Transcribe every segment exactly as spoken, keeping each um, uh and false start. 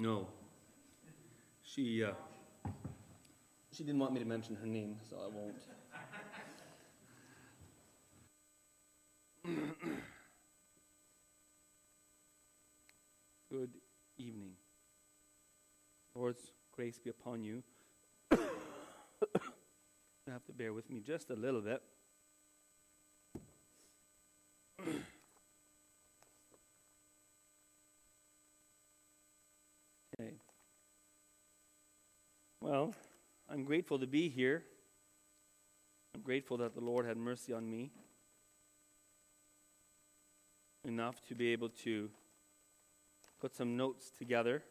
No. She, uh, she didn't want me to mention her name, so I won't. Good evening. Lord's grace be upon you. You have to bear with me just a little bit. Okay. Well, I'm grateful to be here. I'm grateful that the Lord had mercy on me enough to be able to put some notes together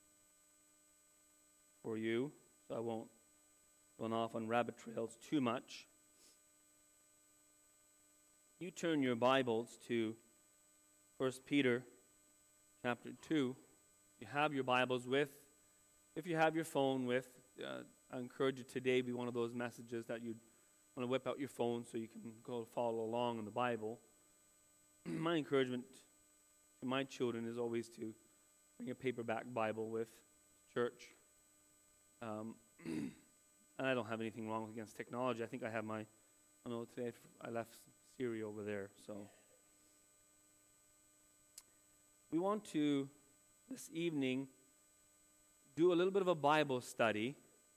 for you, so I won't run off on rabbit trails too much. You turn your Bibles to First Peter chapter two. You have your Bibles with. If you have your phone with, uh, I encourage you today be one of those messages that you want to whip out your phone so you can go follow along in the Bible. My encouragement to my children is always to bring a paperback Bible with church. Um, and I don't have anything wrong against technology. I think I have my, I don't know, today I left Siri over there. So we want to, this evening, do a little bit of a Bible study.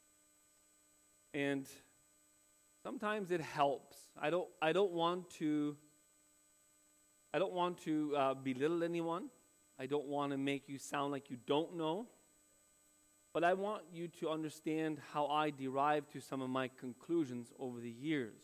And sometimes it helps. I don't, I don't want to, I don't want to uh, belittle anyone. I don't want to make you sound like you don't know. But I want you to understand how I derived to some of my conclusions over the years.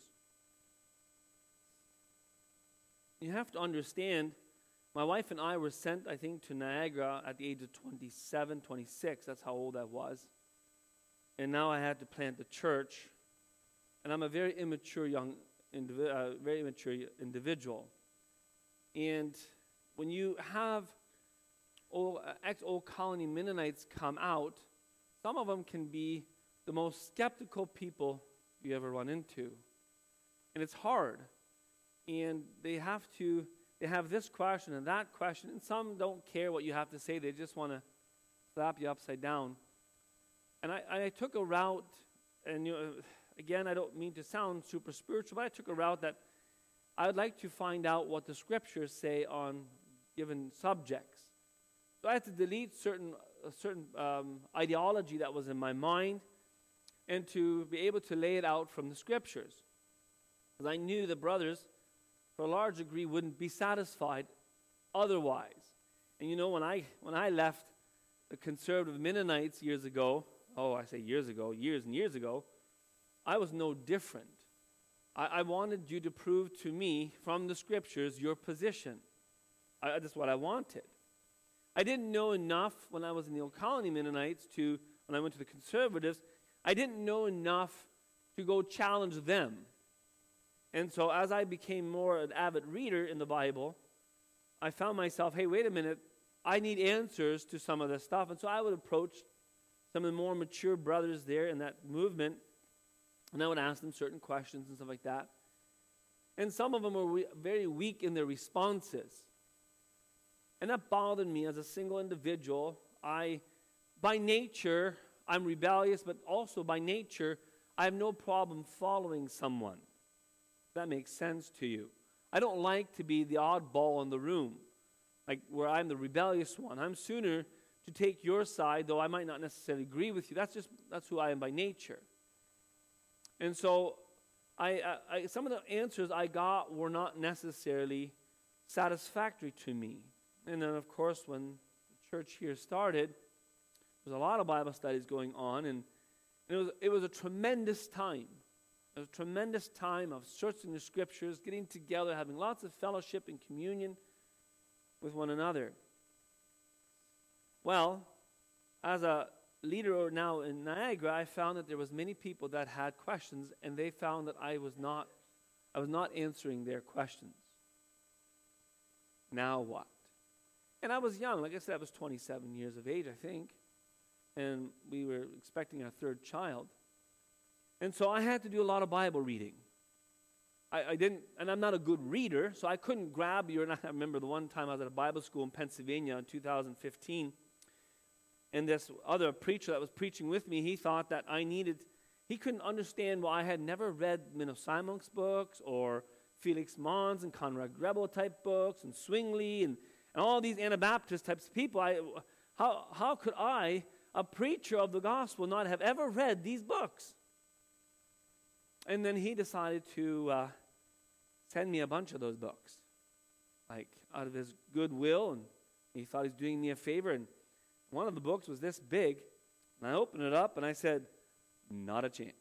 You have to understand, my wife and I were sent, I think, to Niagara at the age of twenty-seven, twenty-six. That's how old I was. And now I had to plant a church. And I'm a very immature young, indivi- uh, very immature individual. And when you have old, uh, ex-Old Colony Mennonites come out, some of them can be the most skeptical people you ever run into. And it's hard. And they have to, they have this question and that question, and some don't care what you have to say. They just want to slap you upside down. And I, I took a route, and you know, again, I don't mean to sound super spiritual, but I took a route that I would like to find out what the scriptures say on given subjects. So I had to delete certain a certain um, ideology that was in my mind and to be able to lay it out from the scriptures. Because I knew the brothers, for a large degree, wouldn't be satisfied otherwise. And you know, when I when I left the conservative Mennonites years ago, oh, I say years ago, years and years ago, I was no different. I, I wanted you to prove to me from the scriptures your position. I, that's what I wanted. I didn't know enough when I was in the Old Colony Mennonites to, when I went to the conservatives, I didn't know enough to go challenge them. And so as I became more an avid reader in the Bible, I found myself, hey, wait a minute, I need answers to some of this stuff. And so I would approach some of the more mature brothers there in that movement, and I would ask them certain questions and stuff like that. And some of them were we- very weak in their responses. And that bothered me as a single individual. I, by nature, I'm rebellious, but also by nature, I have no problem following someone. If that makes sense to you. I don't like to be the oddball in the room, like where I'm the rebellious one. I'm sooner to take your side, though I might not necessarily agree with you. That's just, that's who I am by nature. And so, I, I, I some of the answers I got were not necessarily satisfactory to me. And then, of course, when the church here started, there was a lot of Bible studies going on, and it was it was a tremendous time. It was a tremendous time of searching the scriptures, getting together, having lots of fellowship and communion with one another. Well, as a leader now in Niagara, I found that there was many people that had questions, and they found that I was not I was not answering their questions. Now what? And I was young. Like I said, I was twenty-seven years of age, I think. And we were expecting our third child. And so I had to do a lot of Bible reading. I, I didn't, and I'm not a good reader, so I couldn't grab your, and I remember the one time I was at a Bible school in Pennsylvania in two thousand fifteen, and this other preacher that was preaching with me, he thought that I needed, he couldn't understand why I had never read Menno Simon's books or Felix Mons and Conrad Grebel type books and Zwingli and, and all these Anabaptist types of people. I, how, how could I, a preacher of the gospel, not have ever read these books? And then he decided to uh, send me a bunch of those books, like out of his goodwill, and he thought he was doing me a favor. And one of the books was this big, and I opened it up and I said, not a chance.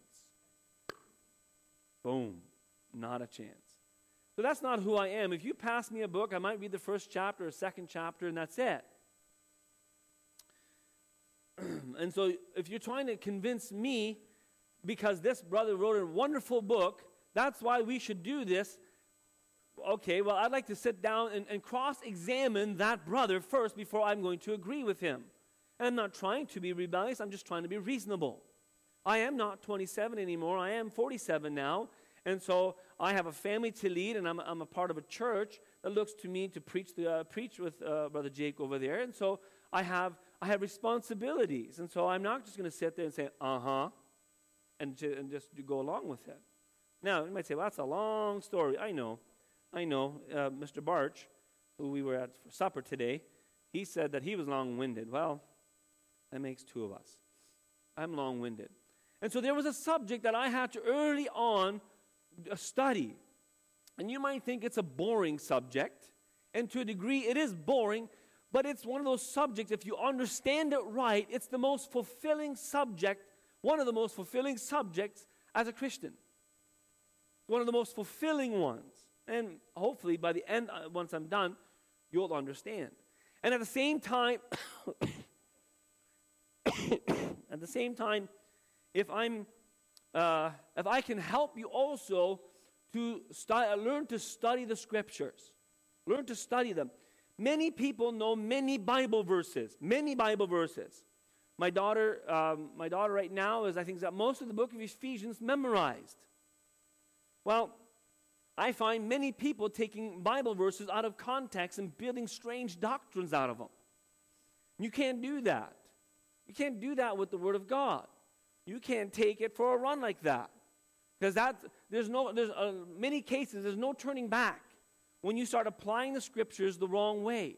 Boom, not a chance. So that's not who I am. If you pass me a book, I might read the first chapter or second chapter, and that's it. And so if you're trying to convince me, because this brother wrote a wonderful book, that's why we should do this. Okay, well, I'd like to sit down and, and cross-examine that brother first before I'm going to agree with him. And I'm not trying to be rebellious, I'm just trying to be reasonable. I am not twenty-seven anymore, I am forty-seven now, and so I have a family to lead, and I'm, I'm a part of a church that looks to me to preach the uh, preach with uh, Brother Jake over there, and so I have I have responsibilities, and so I'm not just going to sit there and say, uh-huh, and, to, and just go along with it. Now, you might say, well, that's a long story. I know, I know. Uh, Mister Barch, who we were at for supper today, he said that he was long-winded. Well, that makes two of us. I'm long-winded. And so there was a subject that I had to early on study. And you might think it's a boring subject, and to a degree it is boring, but it's one of those subjects, if you understand it right, it's the most fulfilling subject, one of the most fulfilling subjects as a Christian. One of the most fulfilling ones. And hopefully by the end, once I'm done, you'll understand. And at the same time, at the same time, if I'm, uh, if I can help you also to stu- learn to study the Scriptures, learn to study them. Many people know many Bible verses, many Bible verses. My daughter, um, my daughter right now is, I think, got most of the book of Ephesians memorized. Well, I find many people taking Bible verses out of context and building strange doctrines out of them. You can't do that. You can't do that with the Word of God. You can't take it for a run like that, because that there's no there's uh, many cases there's no turning back when you start applying the Scriptures the wrong way.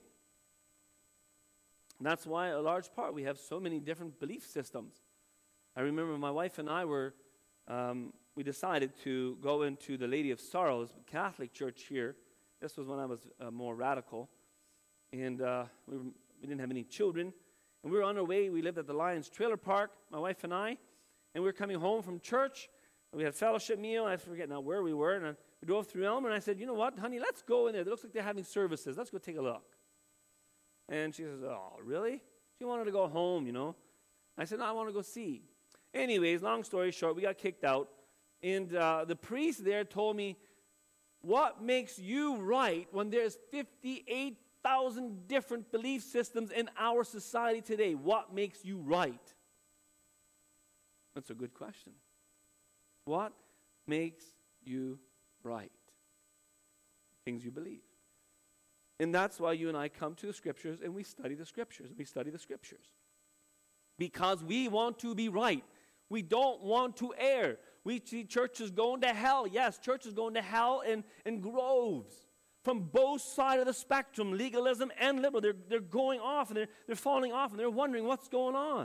And that's why a large part we have so many different belief systems. I remember my wife and I were um, we decided to go into the Lady of Sorrows Catholic Church here. This was when I was uh, more radical, and uh, we were, we didn't have any children. And we were on our way. We lived at the Lions Trailer Park, my wife and I, and we were coming home from church. And we had a fellowship meal. I forget now where we were. And I, we drove through Elmer, and I said, you know what, honey, let's go in there. It looks like they're having services. Let's go take a look. And she says, oh, really? She wanted to go home, you know. I said, no, I want to go see. Anyways, long story short, we got kicked out. And uh, the priest there told me, what makes you right when there's fifty-eight thousand different belief systems in our society today? What makes you right? That's a good question. What makes you right? Things you believe. And that's why you and I come to the Scriptures and we study the Scriptures. We study the Scriptures. Because we want to be right. We don't want to err. We see churches going to hell. Yes, churches going to hell in, in groves. From both sides of the spectrum, legalism and liberal. They're, they're going off and they're, they're falling off and they're wondering what's going on.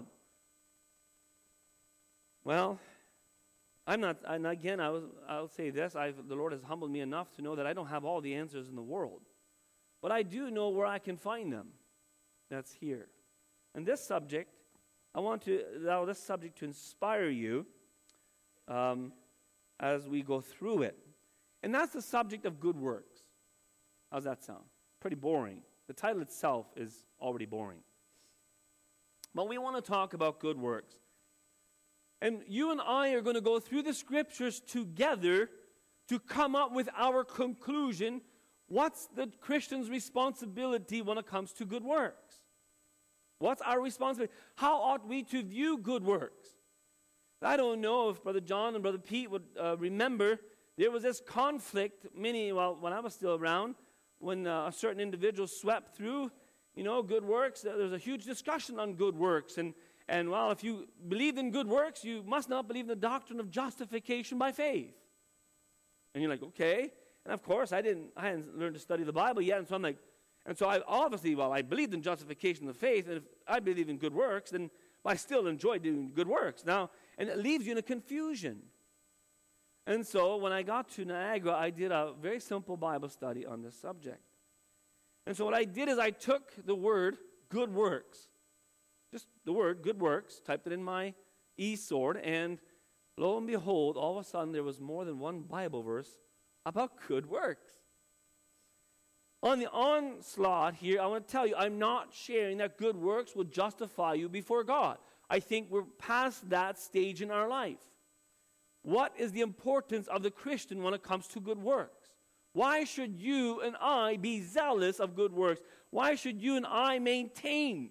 Well, I'm not, and again, I was, I'll say this, I've, the Lord has humbled me enough to know that I don't have all the answers in the world. But I do know where I can find them. That's here. And this subject, I want to allow this subject to inspire you um, as we go through it. And that's the subject of good works. How's that sound? Pretty boring. The title itself is already boring. But we want to talk about good works. And you and I are going to go through the Scriptures together to come up with our conclusion. What's the Christian's responsibility when it comes to good works? What's our responsibility? How ought we to view good works? I don't know if Brother John and Brother Pete would uh, remember there was this conflict many, well, when I was still around, when uh, a certain individual swept through you know, good works, uh, there's a huge discussion on good works. And, and well, if you believe in good works, you must not believe in the doctrine of justification by faith. And you're like, okay. And of course, I didn't, I hadn't learned to study the Bible yet. And so I'm like, and so I obviously, well, I believed in justification of faith. And if I believe in good works, then I still enjoy doing good works. Now, and it leaves you in a confusion. And so when I got to Niagara, I did a very simple Bible study on this subject. And so what I did is I took the word good works, just the word good works, typed it in my e-sword, and lo and behold, all of a sudden there was more than one Bible verse about good works. On the onslaught here, I want to tell you, I'm not sharing that good works will justify you before God. I think we're past that stage in our life. What is the importance of the Christian when it comes to good works? Why should you and I be zealous of good works? Why should you and I maintain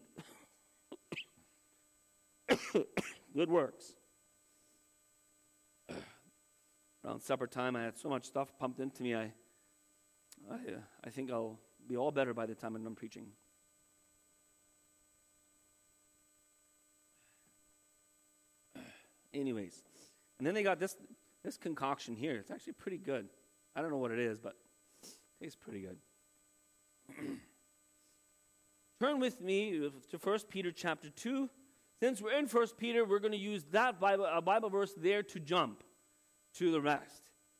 good works? Around supper time, I had so much stuff pumped into me, I, I, uh, I think I'll be all better by the time I'm done preaching. Anyways, and then they got this this concoction here. It's actually pretty good. I don't know what it is, but it tastes pretty good. Turn with me to First Peter chapter two. Since we're in First Peter, we're going to use that Bible, uh, Bible verse there to jump to the rest.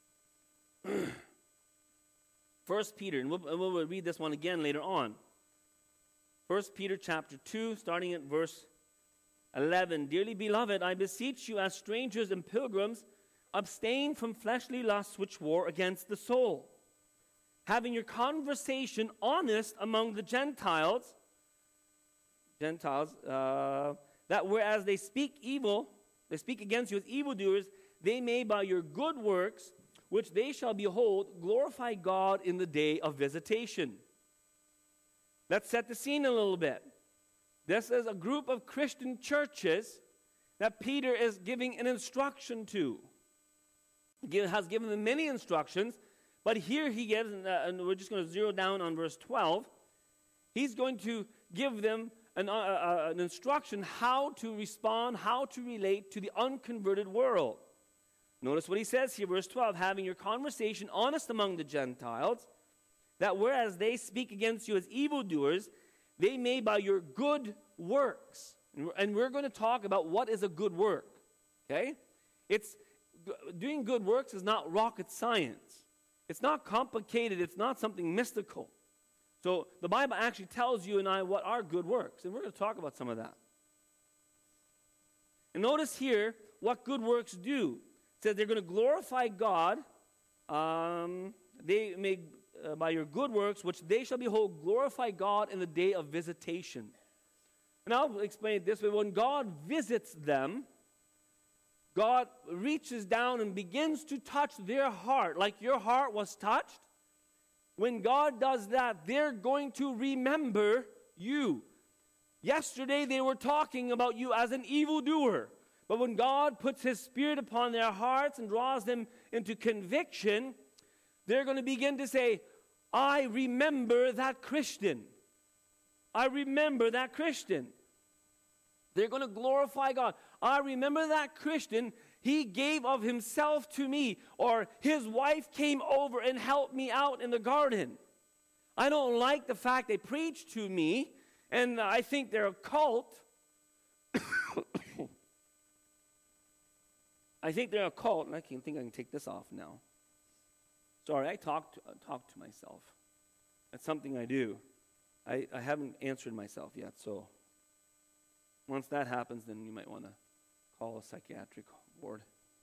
First Peter, and we'll, and we'll read this one again later on. First Peter chapter two, starting at verse eleven. Dearly beloved, I beseech you as strangers and pilgrims, abstain from fleshly lusts which war against the soul, having your conversation honest among the Gentiles, Gentiles, uh, that whereas they speak evil, they speak against you as evildoers, they may by your good works, which they shall behold, glorify God in the day of visitation. Let's set the scene a little bit. This is a group of Christian churches that Peter is giving an instruction to. He has given them many instructions, but here he gives, uh, and we're just going to zero down on verse twelve, he's going to give them an, uh, uh, an instruction how to respond, how to relate to the unconverted world. Notice what he says here, verse twelve, having your conversation honest among the Gentiles, that whereas they speak against you as evildoers, they may by your good works, and we're going to talk about what is a good work, okay? It's, doing good works is not rocket science. It's not complicated. It's not something mystical. So the Bible actually tells you and I what are good works, and we're going to talk about some of that. And notice here what good works do. It says they're going to glorify God. Um, they may, uh, by your good works, which they shall behold, glorify God in the day of visitation. And I'll explain it this way. When God visits them, God reaches down and begins to touch their heart, like your heart was touched. When God does that, they're going to remember you. Yesterday they were talking about you as an evildoer. But when God puts His Spirit upon their hearts and draws them into conviction, they're going to begin to say, I remember that Christian. I remember that Christian. They're going to glorify God. I remember that Christian. He gave of himself to me. Or his wife came over and helped me out in the garden. I don't like the fact they preach to me, and I think they're a cult. I think they're a cult, and I can think I can take this off now. Sorry, I talk to, uh, talk to myself. That's something I do. I, I haven't answered myself yet, so once that happens, then you might want to call a psychiatric ward.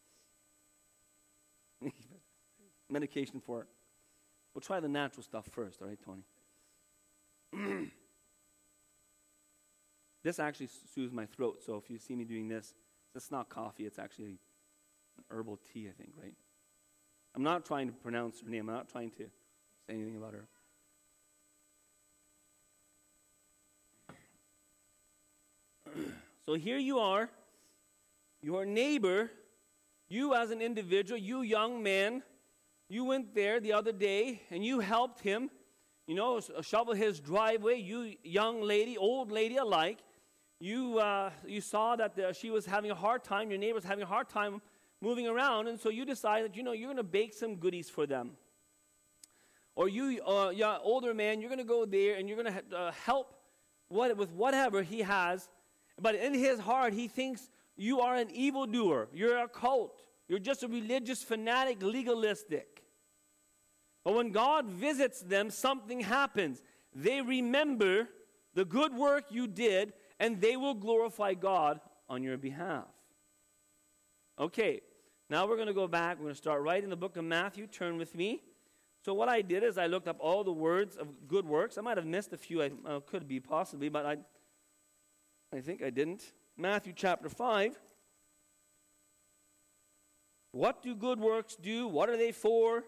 Medication for it. We'll try the natural stuff first, all right, Tony? This actually soothes my throat, so if you see me doing this, it's not coffee, it's actually an herbal tea, I think, right? I'm not trying to pronounce her name. I'm not trying to say anything about her. So here you are, your neighbor, you as an individual, you young man, you went there the other day and you helped him. you know, shovel his driveway, you young lady, old lady alike, you uh, you saw that the, she was having a hard time, your neighbor was having a hard time moving around, and so you decided, you know, you're going to bake some goodies for them. Or you, uh, yeah, older man, you're going to go there and you're going to uh, help what, with whatever he has, but in his heart he thinks you are an evildoer, you're a cult, you're just a religious fanatic, legalistic. But when God visits them, something happens. They remember the good work you did, and they will glorify God on your behalf. Okay, now we're going to go back. We're going to start right in the book of Matthew. Turn with me. So what I did is I looked up all the words of good works. I might have missed a few. I uh, could be possibly, but I, I think I didn't. Matthew chapter five. What do good works do? What are they for?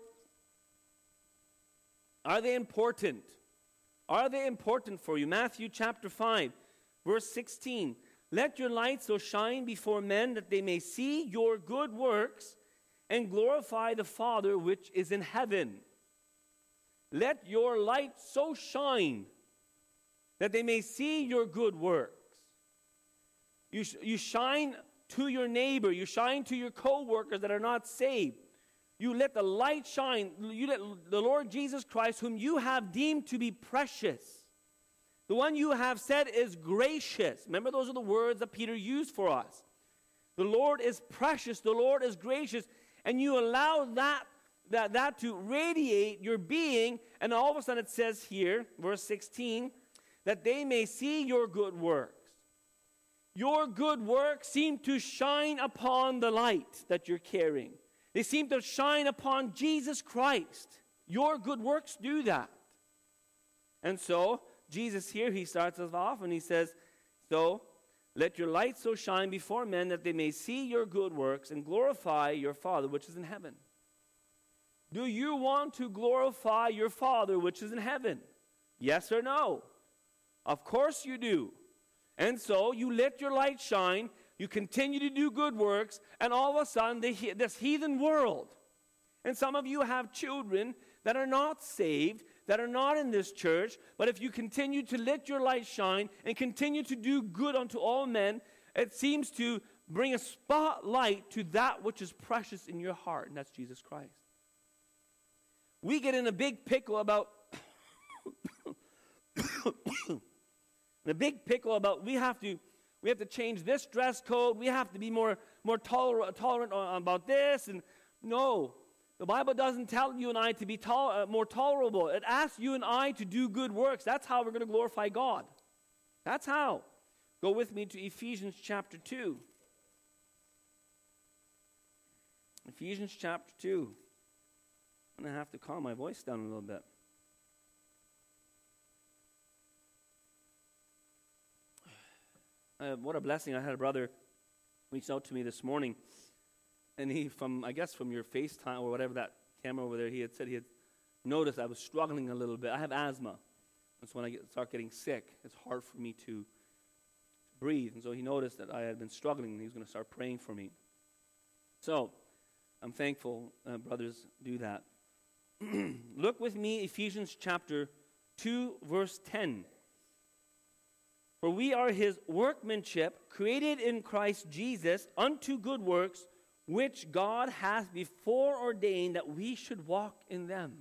Are they important? Are they important for you? Matthew chapter five, verse sixteen. Let your light so shine before men that they may see your good works and glorify the Father which is in heaven. Let your light so shine that they may see your good works. You, sh- you shine to your neighbor. You shine to your co-workers that are not saved. You let the light shine. You let the Lord Jesus Christ, whom you have deemed to be precious, the one you have said is gracious. Remember, those are the words that Peter used for us. The Lord is precious. The Lord is gracious. And you allow that, that, that to radiate your being. And all of a sudden it says here, verse sixteen, that they may see your good works. Your good works seem to shine upon the light that you're carrying. They seem to shine upon Jesus Christ. Your good works do that. And so, Jesus here, he starts us off and he says, so, let your light so shine before men that they may see your good works and glorify your Father which is in heaven. Do you want to glorify your Father which is in heaven? Yes or no? Of course you do. And so, you let your light shine. You continue to do good works, and all of a sudden, the, this heathen world, and some of you have children that are not saved, that are not in this church, but if you continue to let your light shine and continue to do good unto all men, it seems to bring a spotlight to that which is precious in your heart, and that's Jesus Christ. We get in a big pickle about, the big pickle about we have to, We have to change this dress code. We have to be more, more toler- tolerant about this. And no, the Bible doesn't tell you and I to be tol- uh, more tolerable. It asks you and I to do good works. That's how we're going to glorify God. That's how. Go with me to Ephesians chapter two. Ephesians chapter two. I'm going to have to calm my voice down a little bit. Uh, what a blessing. I had a brother reach out to me this morning, and he, from I guess from your FaceTime or whatever, that camera over there, he had said he had noticed I was struggling a little bit. I have asthma, and so when I get, start getting sick, it's hard for me to breathe, and so he noticed that I had been struggling, and he was going to start praying for me. So, I'm thankful uh, brothers do that. Look with me, Ephesians chapter two, verse ten. For we are his workmanship, created in Christ Jesus unto good works, which God hath before ordained that we should walk in them.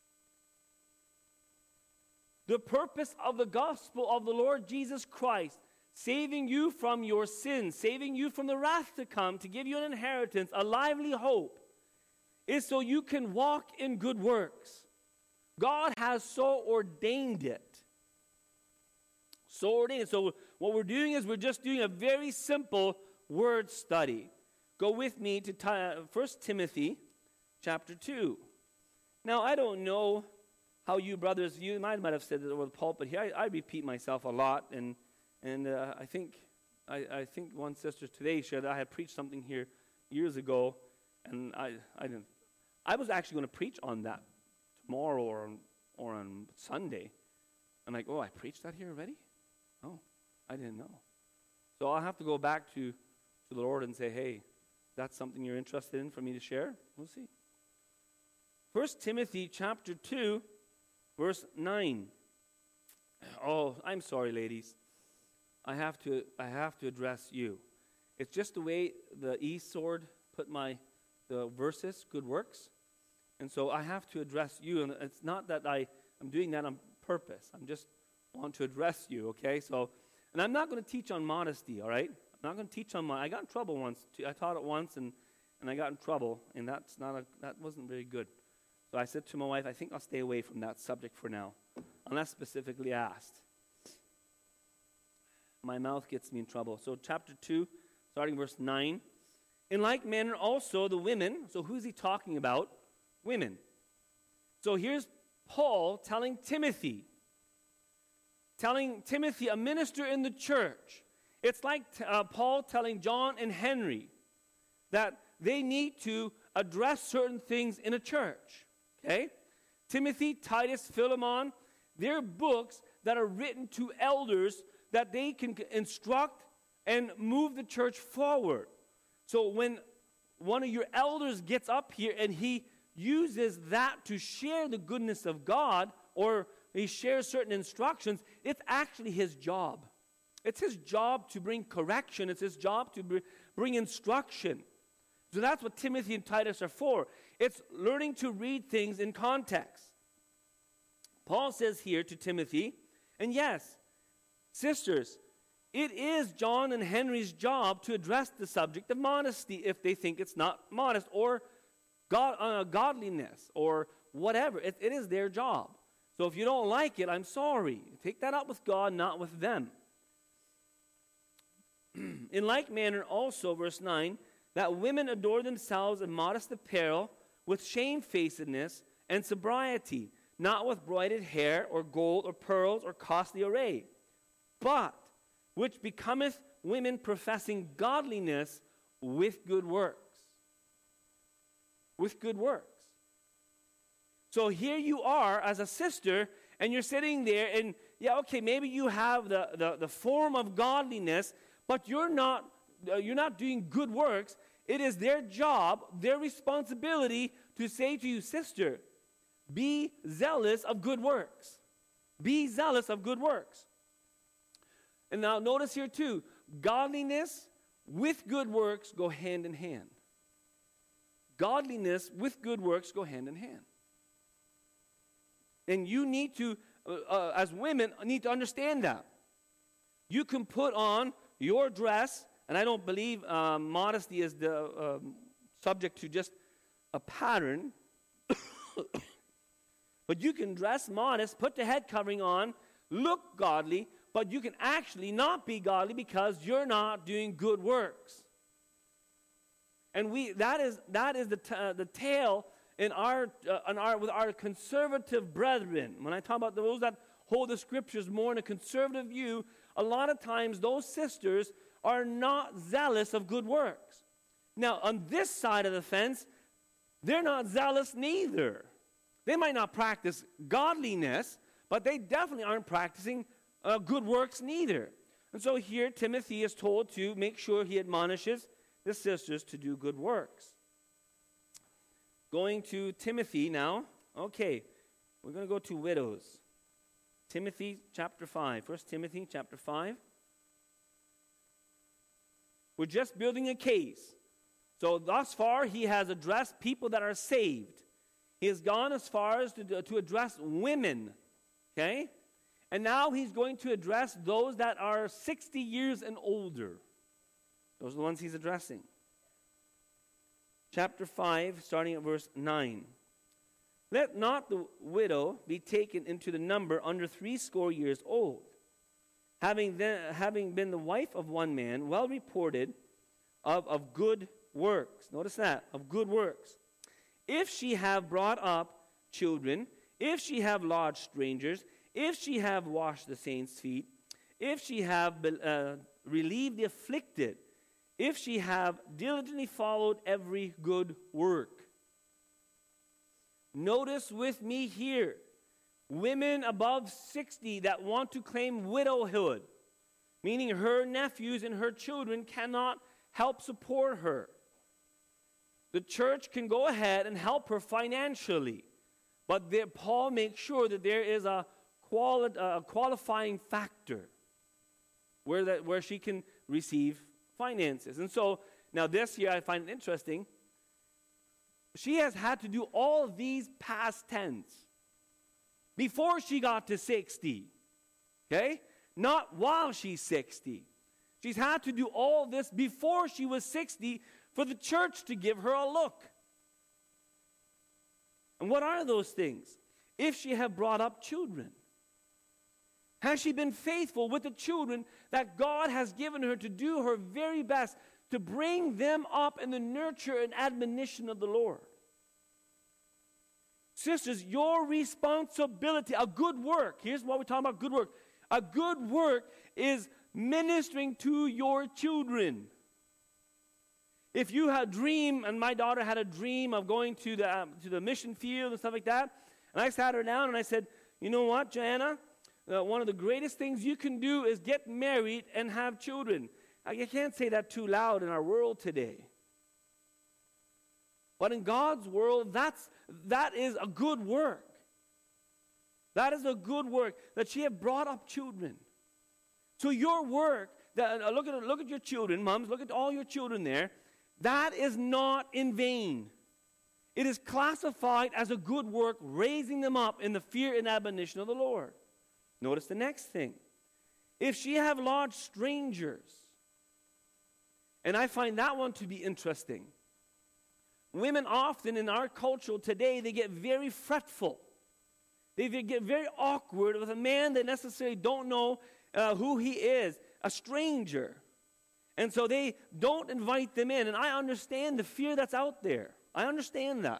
The purpose of the gospel of the Lord Jesus Christ, saving you from your sins, saving you from the wrath to come, to give you an inheritance, a lively hope, is so you can walk in good works. God has so ordained it. So ordained. So what we're doing is we're just doing a very simple word study. Go with me to First Timothy chapter two. Now, I don't know how you brothers, you might, might have said it over the pulpit here. I, I repeat myself a lot, and and uh, I think I, I think one sister today shared that I had preached something here years ago, and I I didn't. I was actually going to preach on that tomorrow or on, or on Sunday. I'm like, oh, I preached that here already? Oh, I didn't know. So I'll have to go back to, to the Lord and say, hey, that's something you're interested in for me to share? We'll see. First Timothy chapter two, verse nine. Oh, I'm sorry, ladies. I have to I have to address you. It's just the way the e-sword put my the verses, good works. And so I have to address you. And it's not that I am doing that on purpose. I'm just want to address you, okay? So, and I'm not going to teach on modesty, all right? I'm not going to teach on my, I got in trouble once. Too. I taught it once, and, and I got in trouble, and that's not a, that wasn't very good. So I said to my wife, I think I'll stay away from that subject for now, unless specifically asked. My mouth gets me in trouble. So chapter two, starting verse nine. In like manner also the women, so who's he talking about? Women. So here's Paul telling Timothy, telling Timothy, a minister in the church. It's like uh, Paul telling John and Henry that they need to address certain things in a church. Okay? Timothy, Titus, Philemon, they're books that are written to elders that they can instruct and move the church forward. So when one of your elders gets up here and he uses that to share the goodness of God, or he shares certain instructions, it's actually his job. It's his job to bring correction. It's his job to br- bring instruction. So that's what Timothy and Titus are for. It's learning to read things in context. Paul says here to Timothy, and yes, sisters, it is John and Henry's job to address the subject of modesty if they think it's not modest, or God, uh, godliness, or whatever. It, it is their job. So if you don't like it, I'm sorry. Take that up with God, not with them. In like manner also, verse nine, that women adore themselves in modest apparel, with shamefacedness and sobriety, not with broided hair, or gold, or pearls, or costly array, but which becometh women professing godliness with good works. With good works. So here you are as a sister, and you're sitting there, and yeah, okay, maybe you have the, the, the form of godliness, but you're not uh, you're not doing good works. It is their job, their responsibility to say to you, sister, be zealous of good works. Be zealous of good works. And now notice here too, godliness with good works go hand in hand. Godliness with good works go hand in hand. And you need to, uh, uh, as women, need to understand that. You can put on your dress, and I don't believe um, modesty is the um, subject to just a pattern, but you can dress modest, put the head covering on, look godly, but you can actually not be godly because you're not doing good works. And we that is that is the t- uh, the tale in our uh, in our with our conservative brethren. When I talk about those that hold the scriptures more in a conservative view, a lot of times those sisters are not zealous of good works. Now, on this side of the fence, they're not zealous neither. They might not practice godliness, but they definitely aren't practicing uh, good works neither. And so here Timothy is told to make sure he admonishes the sisters to do good works. Going to Timothy now. Okay, we're going to go to widows. Timothy chapter five. First Timothy chapter five. We're just building a case. So thus far he has addressed people that are saved. He has gone as far as to, to address women. Okay? And now he's going to address those that are sixty years and older. Those are the ones he's addressing. Chapter five, starting at verse nine. Let not the widow be taken into the number under threescore years old, having, then, having been the wife of one man, well reported of, of good works. Notice that, of good works. If she have brought up children, if she have lodged strangers, if she have washed the saints' feet, if she have uh, relieved the afflicted, if she have diligently followed every good work. Notice with me here, women above sixty that want to claim widowhood, meaning her nephews and her children cannot help support her. The church can go ahead and help her financially, But there, Paul makes sure that there is a, quali- a qualifying factor where, that, where she can receive finances. And so, now this here I find it interesting. She has had to do all of these past tense before she got to sixty. Okay? Not while she's sixty. She's had to do all this before she was sixty for the church to give her a look. And what are those things? If she have brought up children. Has she been faithful with the children that God has given her to do her very best to bring them up in the nurture and admonition of the Lord? Sisters, your responsibility, a good work, here's what we're talking about, good work. A good work is ministering to your children. If you had a dream, and my daughter had a dream of going to the, um, to the mission field and stuff like that, and I sat her down and I said, you know what, Joanna, uh, one of the greatest things you can do is get married and have children. I can't say that too loud in our world today. But in God's world, that's, that is a good work. That is a good work, that she have brought up children. So your work, that, uh, look, at, look at your children, moms, look at all your children there. That is not in vain. It is classified as a good work, raising them up in the fear and admonition of the Lord. Notice the next thing. If she have lodged strangers, and I find that one to be interesting. Women often in our culture today, they get very fretful. They get very awkward with a man they necessarily don't know uh, who he is, a stranger. And so they don't invite them in. And I understand the fear that's out there. I understand that.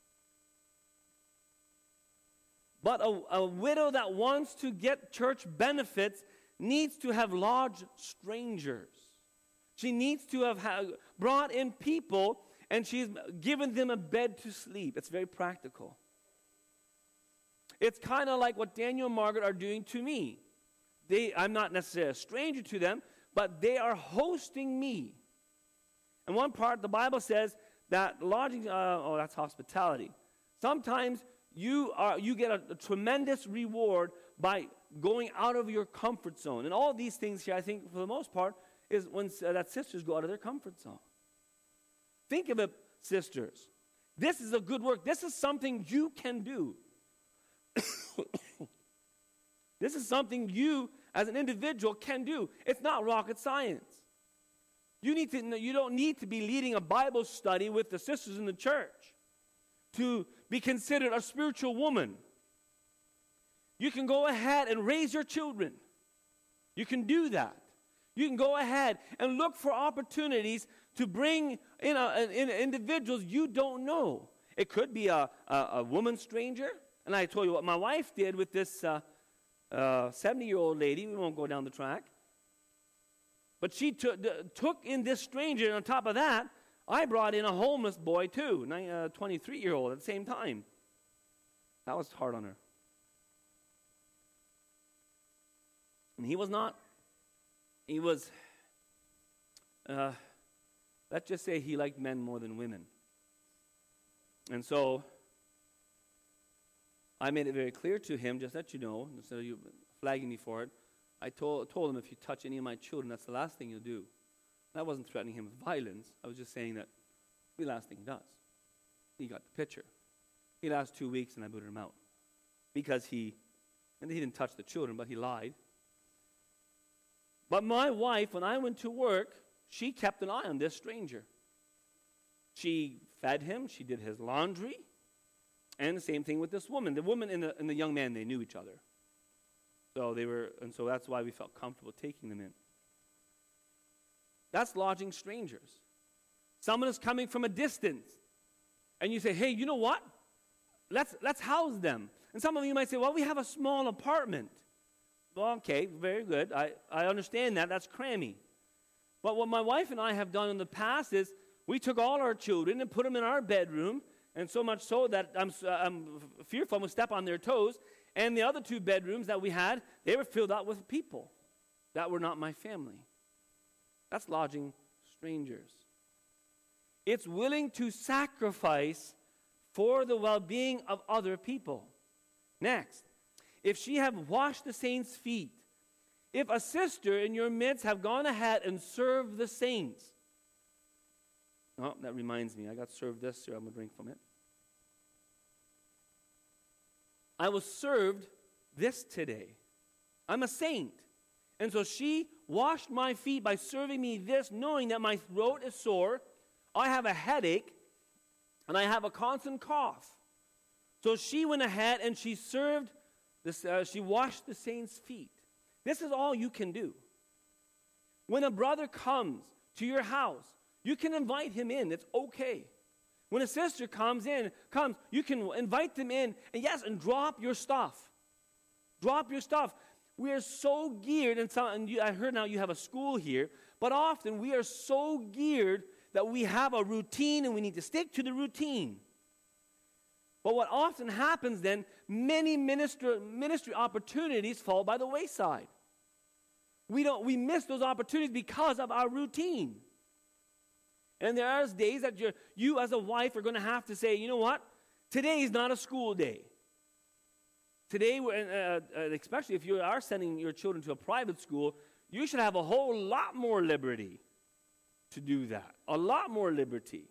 But a, a widow that wants to get church benefits needs to have lodged strangers. She needs to have ha- brought in people, and she's given them a bed to sleep. It's very practical. It's kind of like what Daniel and Margaret are doing to me. They, I'm not necessarily a stranger to them, but they are hosting me. And one part, the Bible says that lodging, uh, oh, that's hospitality. Sometimes you are you get a, a tremendous reward by going out of your comfort zone. And all these things here, I think, for the most part, is when uh, that sisters go out of their comfort zone. Think of it, sisters. This is a good work. This is something you can do. This is something you, as an individual, can do. It's not rocket science. You need to. You don't need to be leading a Bible study with the sisters in the church to be considered a spiritual woman. You can go ahead and raise your children. You can do that. You can go ahead and look for opportunities to bring in, a, in individuals you don't know. It could be a, a, a woman stranger. And I told you what my wife did with this uh, uh, seventy-year-old lady. We won't go down the track. But she t- d- took in this stranger, and on top of that, I brought in a homeless boy too, a twenty-three-year-old at the same time. That was hard on her. And he was not, he was, uh, let's just say he liked men more than women. And so, I made it very clear to him, just let you know, instead of you flagging me for it, I told, told him, if you touch any of my children, that's the last thing you'll do. And I wasn't threatening him with violence. I was just saying that the last thing he does. He got the picture. He lasted two weeks and I booted him out. Because he, and he didn't touch the children, but he lied. But my wife, when I went to work, she kept an eye on this stranger. She fed him, she did his laundry, and the same thing with this woman. The woman and the, and the young man, they knew each other. So they were, and so that's why we felt comfortable taking them in. That's lodging strangers. Someone is coming from a distance, and you say, hey, you know what? Let's, let's house them. And some of you might say, well, we have a small apartment. Well, okay, very good. I, I understand that. That's crammy. But what my wife and I have done in the past is we took all our children and put them in our bedroom, and so much so that I'm, uh, I'm fearful I'm going to step on their toes. And the other two bedrooms that we had, they were filled out with people that were not my family. That's lodging strangers. It's willing to sacrifice for the well-being of other people. Next, if she have washed the saints' feet, if a sister in your midst have gone ahead and served the saints. Oh, that reminds me, I got served this, so I'm going to drink from it. I was served this today. I'm a saint. And so she washed my feet by serving me this, knowing that my throat is sore, I have a headache, and I have a constant cough. So she went ahead and she served, this, uh, she washed the saints' feet. This is all you can do. When a brother comes to your house, you can invite him in. It's okay. When a sister comes in, comes, you can invite them in, and yes, and drop your stuff. Drop your stuff. We are so geared, and, some, and you, I heard now you have a school here, but often we are so geared that we have a routine and we need to stick to the routine. But what often happens then, many minister, ministry opportunities fall by the wayside. We don't. We miss those opportunities because of our routine. And there are days that you're, you as a wife are going to have to say, you know what? Today is not a school day. Today, uh, especially if you are sending your children to a private school, you should have a whole lot more liberty to do that. A lot more liberty.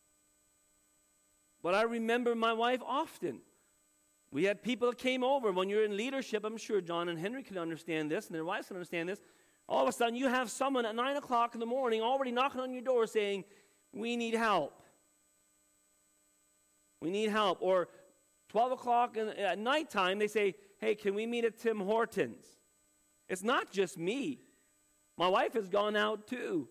But I remember my wife often. We had people that came over. When you're in leadership, I'm sure John and Henry can understand this, and their wives can understand this. All of a sudden, you have someone at nine o'clock in the morning already knocking on your door saying, we need help. We need help. Or twelve o'clock in, at nighttime, they say, hey, can we meet at Tim Hortons? It's not just me. My wife has gone out too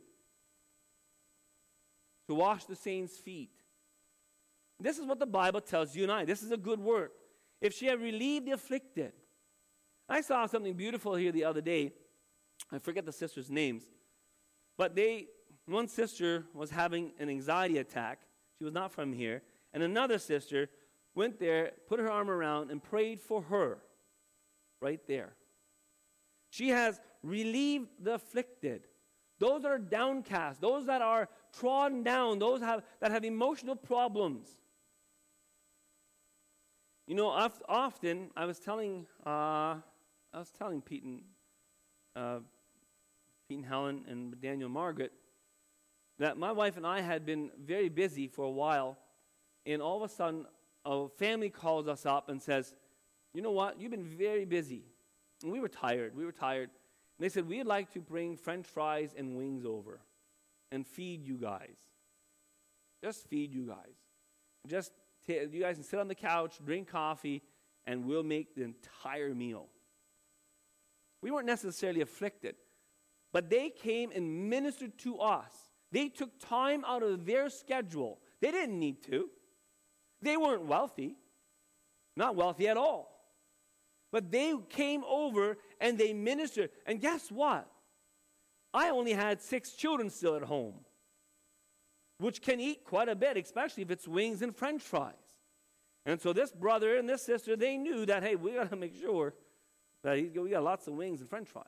to wash the saints' feet. This is what the Bible tells you and I. This is a good work. If she had relieved the afflicted. I saw something beautiful here the other day. I forget the sisters' names. But they, one sister was having an anxiety attack. She was not from here. And another sister went there, put her arm around, and prayed for her. Right there. She has relieved the afflicted. Those that are downcast. Those that are trodden down. Those have, that have emotional problems. You know, often I was telling, uh, I was telling Pete and uh, Pete and Helen and Daniel and Margaret that my wife and I had been very busy for a while, and all of a sudden a family calls us up and says, you know what, you've been very busy. And we were tired, we were tired. And they said, we'd like to bring French fries and wings over and feed you guys. Just feed you guys. Just t- you guys can sit on the couch, drink coffee, and we'll make the entire meal. We weren't necessarily afflicted, but they came and ministered to us. They took time out of their schedule. They didn't need to. They weren't wealthy, not wealthy at all. But they came over and they ministered. And guess what? I only had six children still at home, which can eat quite a bit, especially if it's wings and French fries. And so this brother and this sister, they knew that, hey, we got to make sure that we got lots of wings and French fries.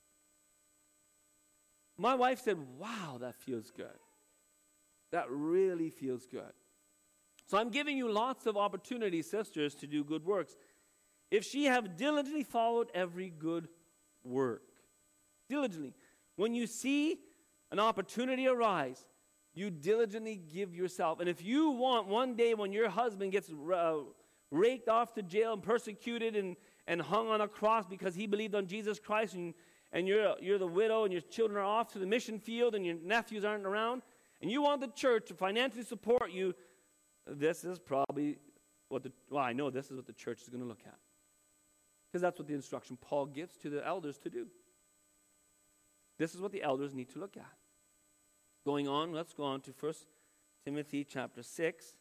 My wife said, wow, that feels good. That really feels good. So I'm giving you lots of opportunities, sisters, to do good works. If she have diligently followed every good work. Diligently. When you see an opportunity arise, you diligently give yourself. And if you want one day when your husband gets uh, raked off to jail and persecuted and, and hung on a cross because he believed on Jesus Christ, and, and you're, you're the widow and your children are off to the mission field and your nephews aren't around, and you want the church to financially support you, this is probably what the, well, I know this is what the church is going to look at. Because that's what the instruction Paul gives to the elders to do. This is what the elders need to look at. Going on, let's go on to First Timothy chapter six.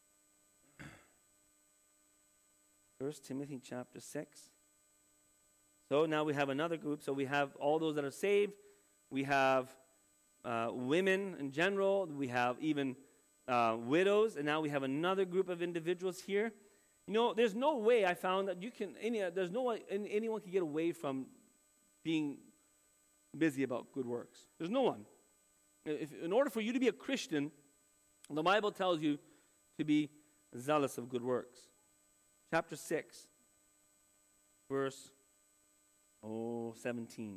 First Timothy chapter six. So now we have another group. So we have all those that are saved. We have uh, women in general. We have even uh, widows. And now we have another group of individuals here. You know, there's no way I found that you can, any, there's no way anyone can get away from being busy about good works. There's no one. If, in order for you to be a Christian, the Bible tells you to be zealous of good works. Chapter six, verse oh, seventeen.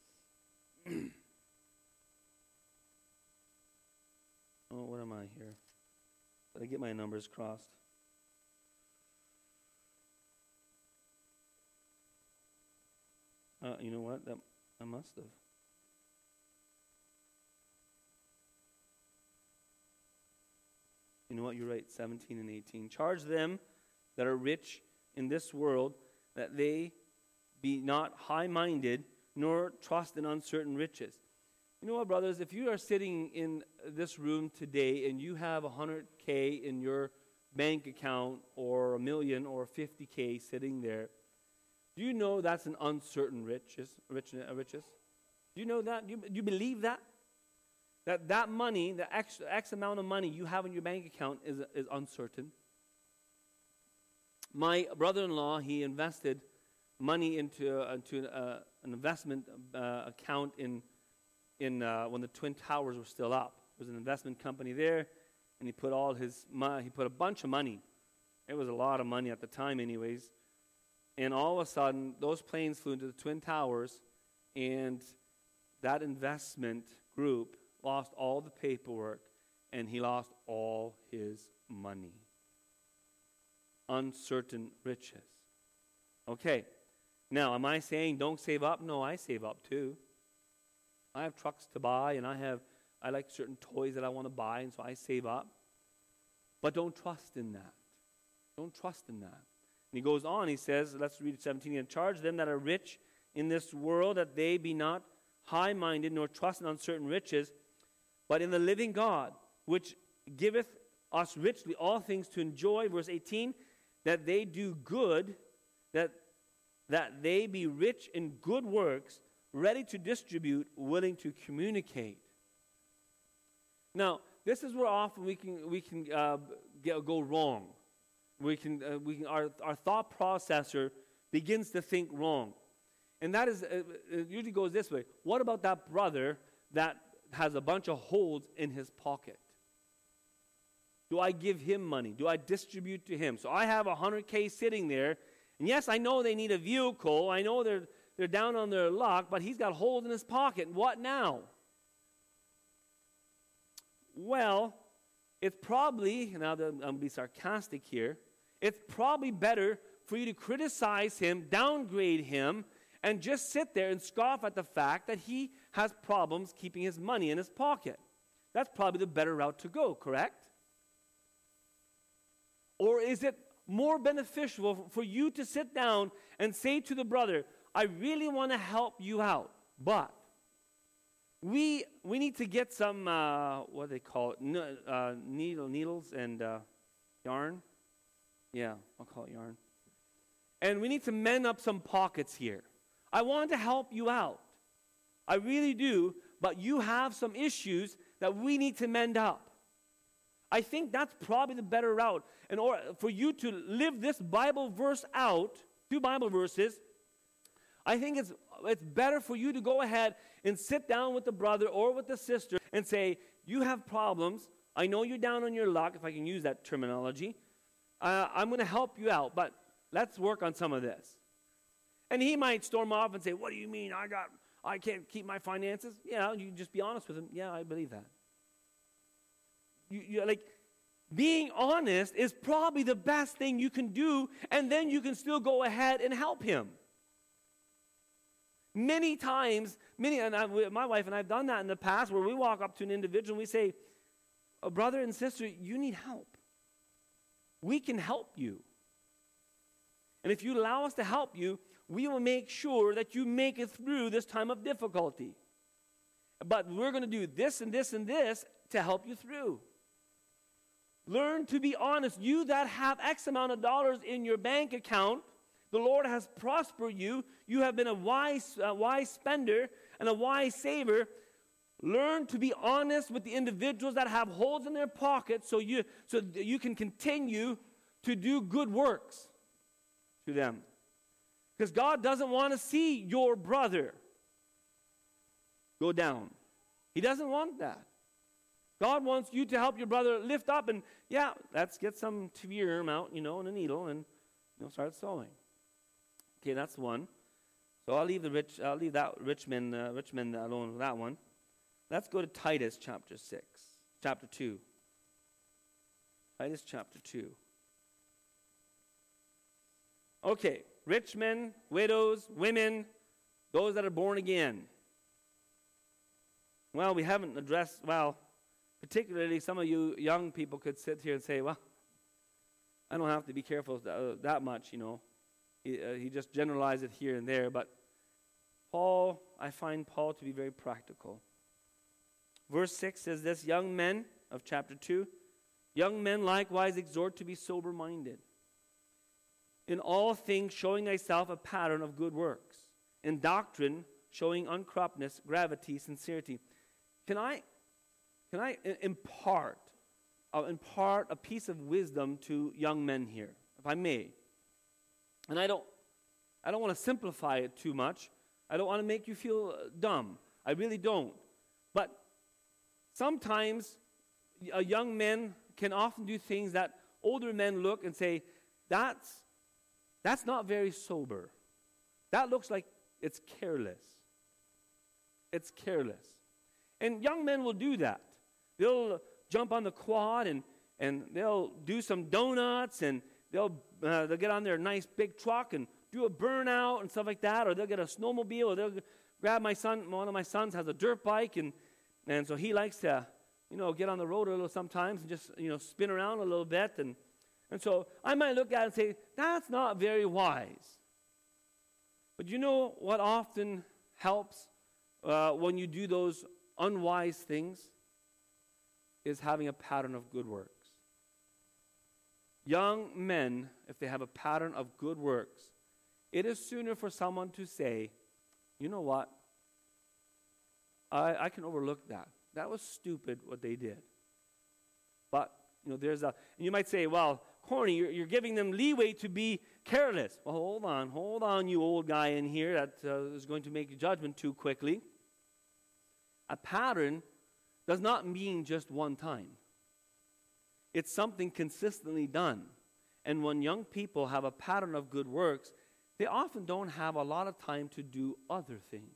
Oh, what am I here? Did I get my numbers crossed? Uh, you know what? That I must have. You know what? You're right. seventeen and eighteen. Charge them that are rich in this world that they be not high-minded, nor trust in uncertain riches. You know what, brothers? If you are sitting in this room today and you have one hundred K in your bank account, or a million, or fifty K sitting there, do you know that's an uncertain riches? riches? Do you know that? Do you, do you believe that? That that money, the X, X amount of money you have in your bank account is, is uncertain. My brother-in-law, he invested money into, uh, into uh, an investment uh, account in in uh, when the Twin Towers were still up. There was an investment company there, and he put all his money, he put a bunch of money. It was a lot of money at the time anyways. And all of a sudden, those planes flew into the Twin Towers, and that investment group lost all the paperwork, and he lost all his money. Uncertain riches. Okay, now am I saying don't save up? No, I save up too. I have trucks to buy, and I have I like certain toys that I want to buy, and so I save up. But don't trust in that. Don't trust in that. And he goes on, he says, let's read seventeen, and charge them that are rich in this world that they be not high-minded, nor trust in uncertain riches, but in the living God, which giveth us richly all things to enjoy. Verse eighteen, that they do good, that, that they be rich in good works, ready to distribute, willing to communicate. Now, this is where often we can we can uh, get, go wrong. We can uh, we can our our thought processor begins to think wrong, and that is uh, it usually goes this way. What about that brother that has a bunch of holes in his pocket? Do I give him money? Do I distribute to him? So I have one hundred K sitting there, and yes, I know they need a vehicle. I know they're they're down on their luck, but he's got holes in his pocket. What now? Well, it's probably, now that I'm going to be sarcastic here, it's probably better for you to criticize him, downgrade him, and just sit there and scoff at the fact that he has problems keeping his money in his pocket. That's probably the better route to go, correct? Or is it more beneficial for you to sit down and say to the brother, I really want to help you out, but we we need to get some, uh, what do they call it, N- uh, needle, needles and uh, yarn? Yeah, I'll call it yarn. And we need to mend up some pockets here. I want to help you out. I really do, but you have some issues that we need to mend up. I think that's probably the better route. And or for you to live this Bible verse out, two Bible verses, I think it's it's better for you to go ahead and sit down with the brother or with the sister and say, you have problems. I know you're down on your luck, if I can use that terminology. Uh, I'm going to help you out, but let's work on some of this. And he might storm off and say, what do you mean? I got, I can't keep my finances? Yeah, you just be honest with him. Yeah, I believe that. You, you like, being honest is probably the best thing you can do, and then you can still go ahead and help him. Many times, many, and I, my wife and I have done that in the past, where we walk up to an individual and we say, oh, brother and sister, you need help. We can help you. And if you allow us to help you, we will make sure that you make it through this time of difficulty. But we're going to do this and this and this to help you through. Learn to be honest. You that have X amount of dollars in your bank account, the Lord has prospered you. You have been a wise, uh, wise spender and a wise saver. Learn to be honest with the individuals that have holes in their pockets, so you so you can continue to do good works to them. Because God doesn't want to see your brother go down. He doesn't want that. God wants you to help your brother lift up, and yeah, let's get some tweerum out, you know, and a needle, and you know, start sewing. Okay, that's one. So I'll leave the rich. I'll leave that rich men, uh, rich men alone with that one. Let's go to Titus chapter six, chapter two. Titus chapter two. Okay, rich men, widows, women, those that are born again. Well, we haven't addressed, well, particularly some of you young people could sit here and say, well, I don't have to be careful that, that much, you know. He, uh, he just generalized it here and there, but Paul, I find Paul to be very practical. Verse six says this, young men of chapter two, young men likewise exhort to be sober-minded. In all things showing thyself a pattern of good works. In doctrine showing uncorruptness, gravity, sincerity. Can I, can I impart, uh, impart a piece of wisdom to young men here, if I may? And I don't, I don't want to simplify it too much. I don't want to make you feel dumb. I really don't. But sometimes uh, young men can often do things that older men look and say, that's, that's not very sober. That looks like it's careless. It's careless. And young men will do that. They'll jump on the quad and, and they'll do some donuts, and they'll, uh, they'll get on their nice big truck and do a burnout and stuff like that, or they'll get a snowmobile, or they'll grab my son. One of my sons has a dirt bike, and, and so he likes to, you know, get on the road a little sometimes and just, you know, spin around a little bit. And, and so I might look at it and say, that's not very wise. But you know what often helps uh, when you do those unwise things is having a pattern of good works. Young men, if they have a pattern of good works, it is sooner for someone to say, you know what, I, I can overlook that. That was stupid what they did. But, you know, there's a, and you might say, well, Corny, you're, you're giving them leeway to be careless. Well, hold on, hold on, you old guy in here that uh, is going to make a judgment too quickly. A pattern does not mean just one time. It's something consistently done. And when young people have a pattern of good works, they often don't have a lot of time to do other things.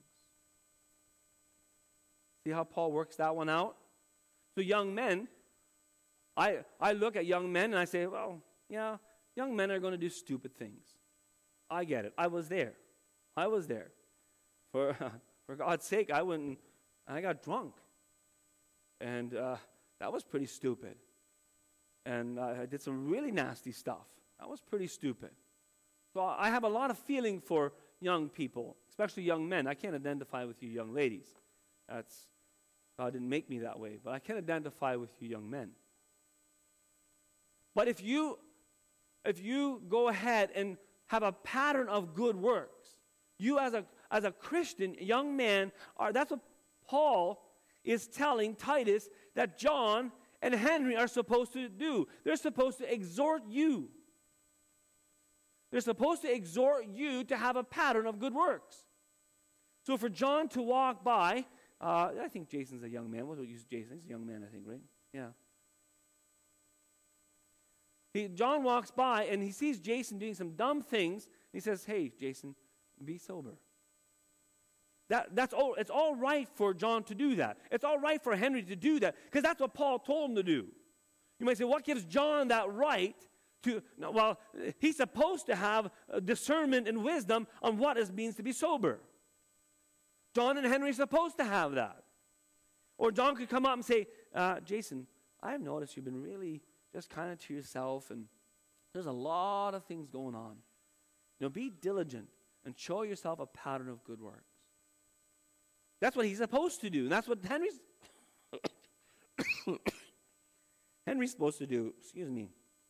See how Paul works that one out? So young men, I, I look at young men and I say, well, yeah, young men are going to do stupid things. I get it. I was there. I was there. For, for God's sake, I went, I got drunk. And uh, that was pretty stupid. And uh, I did some really nasty stuff. That was pretty stupid. So I have a lot of feeling for young people, especially young men. I can't identify with you young ladies. That's, God didn't make me that way. But I can identify with you young men. But if you, if you go ahead and have a pattern of good works, you as a, as a Christian young man, are, that's what Paul is telling Titus that John and Henry are supposed to do. They're supposed to exhort you. They're supposed to exhort you to have a pattern of good works. So for John to walk by, uh, I think Jason's a young man. What do we use Jason? He's a young man, I think, right? Yeah. He, John walks by and he sees Jason doing some dumb things. He says, hey, Jason, be sober. That, that's all, it's all right for John to do that. It's all right for Henry to do that because that's what Paul told him to do. You might say, what gives John that right to, no, well, he's supposed to have discernment and wisdom on what it means to be sober. John and Henry are supposed to have that. Or John could come up and say, uh, Jason, I've noticed you've been really just kind of to yourself, and there's a lot of things going on. You know, be diligent and show yourself a pattern of good works. That's what he's supposed to do. And that's what Henry's Henry's supposed to do. Excuse me.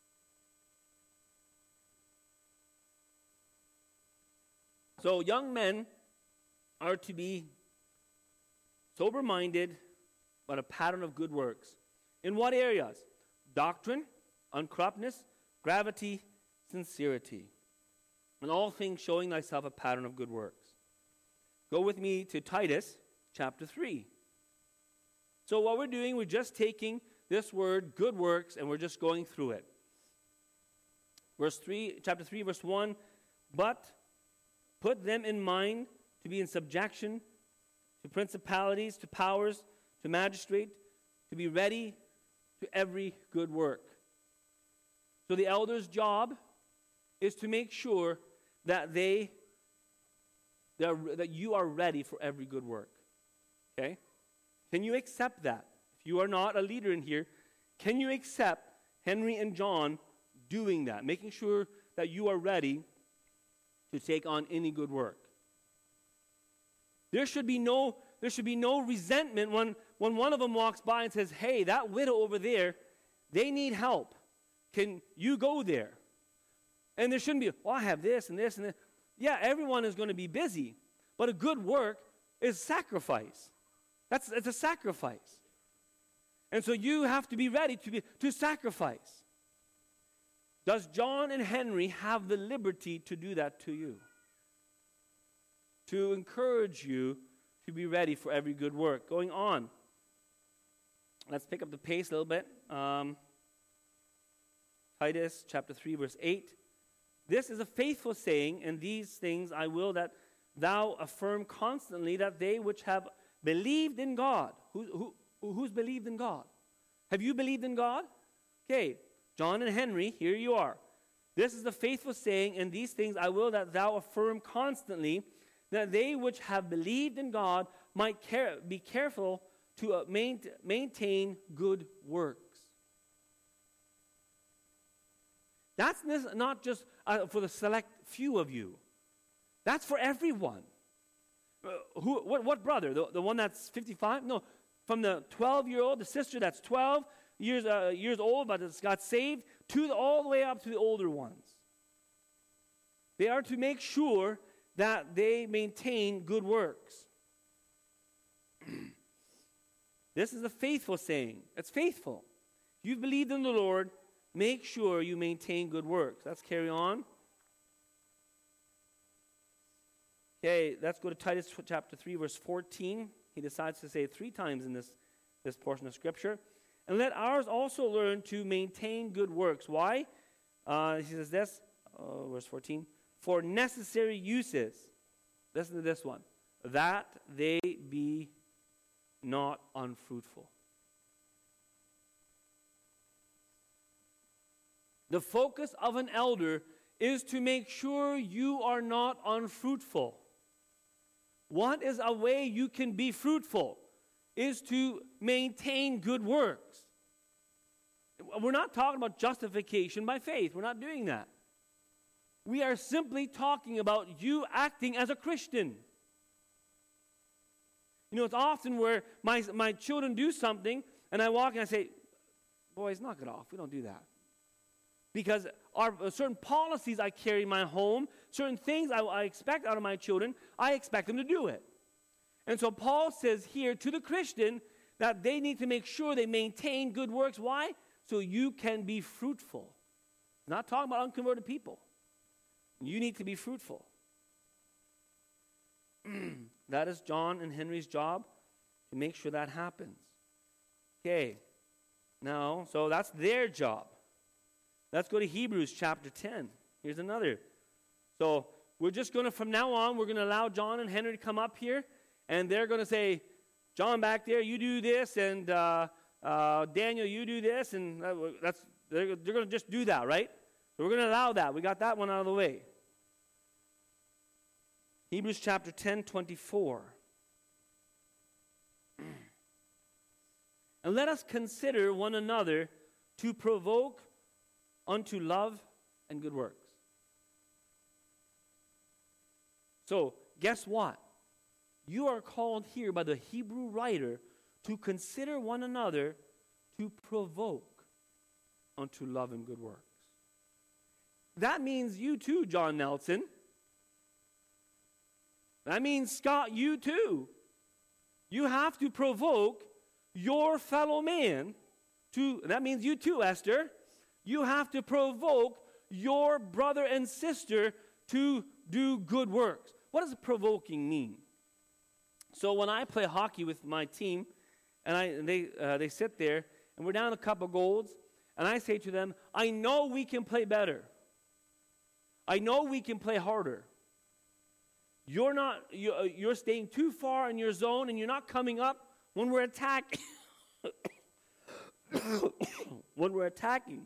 So young men are to be sober-minded, but a pattern of good works. In what areas? Doctrine, uncorruptness, gravity, sincerity. In all things showing thyself a pattern of good works. Go with me to Titus chapter three. So what we're doing, we're just taking this word, good works, and we're just going through it. Verse three, chapter three, verse one, but put them in mind to be in subjection to principalities, to powers, to magistrate, to be ready to every good work. So the elder's job is to make sure that they, they are, that you are ready for every good work. Okay? Can you accept that? If you are not a leader in here, can you accept Henry and John doing that, making sure that you are ready to take on any good work? There should be no, there should be no resentment when, when one of them walks by and says, hey, that widow over there, they need help. Can you go there? And there shouldn't be, well, I have this and this and this. Yeah, everyone is going to be busy, but a good work is sacrifice. That's it's a sacrifice. And so you have to be ready to be to sacrifice. Does John and Henry have the liberty to do that to you? To encourage you to be ready for every good work. Going on. Let's pick up the pace a little bit. Um, Titus chapter three, verse eight. This is a faithful saying, and these things I will that thou affirm constantly, that they which have believed in God. Who, who, who's believed in God? Have you believed in God? Okay, John and Henry, here you are. This is the faithful saying, and these things I will that thou affirm constantly, that they which have believed in God might care, be careful to uh, main, maintain good works. That's not just uh, for the select few of you. That's for everyone. Uh, who? What, what brother? The, the one that's fifty-five? No, from the twelve-year-old, the sister that's twelve years uh, years old but has got saved, to the, all the way up to the older ones. They are to make sure that they maintain good works. This is a faithful saying. It's faithful. If you've believed in the Lord, make sure you maintain good works. Let's carry on. Okay, let's go to Titus chapter three, verse fourteen. He decides to say it three times in this, this portion of Scripture. And let ours also learn to maintain good works. Why? Uh, he says this, uh, verse fourteen. For necessary uses. Listen to this one. That they be not unfruitful. The focus of an elder is to make sure you are not unfruitful. What is a way you can be fruitful? Is to maintain good works. We're not talking about justification by faith. We're not doing that. We are simply talking about you acting as a Christian. You know, it's often where my, my children do something, and I walk and I say, boys, knock it off. We don't do that. Because our certain policies I carry in my home, certain things I, I expect out of my children, I expect them to do it. And so Paul says here to the Christian that they need to make sure they maintain good works. Why? So you can be fruitful. Not talking about unconverted people. You need to be fruitful. That is John and Henry's job, to make sure that happens. Okay. Now, so that's their job. Let's go to Hebrews chapter ten. Here's another. So we're just going to, from now on, we're going to allow John and Henry to come up here, and they're going to say, John back there, you do this, and uh, uh, Daniel, you do this, and that's they're, they're going to just do that, right? So we're going to allow that. We got that one out of the way. Hebrews chapter ten, twenty-four. And let us consider one another to provoke unto love and good works. So, guess what? You are called here by the Hebrew writer to consider one another to provoke unto love and good works. That means you too, John Nelson. That means, Scott, you too. You have to provoke your fellow man to, that means you too, Esther. You have to provoke your brother and sister to do good works. What does provoking mean? So when I play hockey with my team, and I and they uh, they sit there, and we're down a couple golds, and I say to them, I know we can play better. I know we can play harder. You're not, you, uh, you're staying too far in your zone, and you're not coming up when we're attacking. when we're attacking.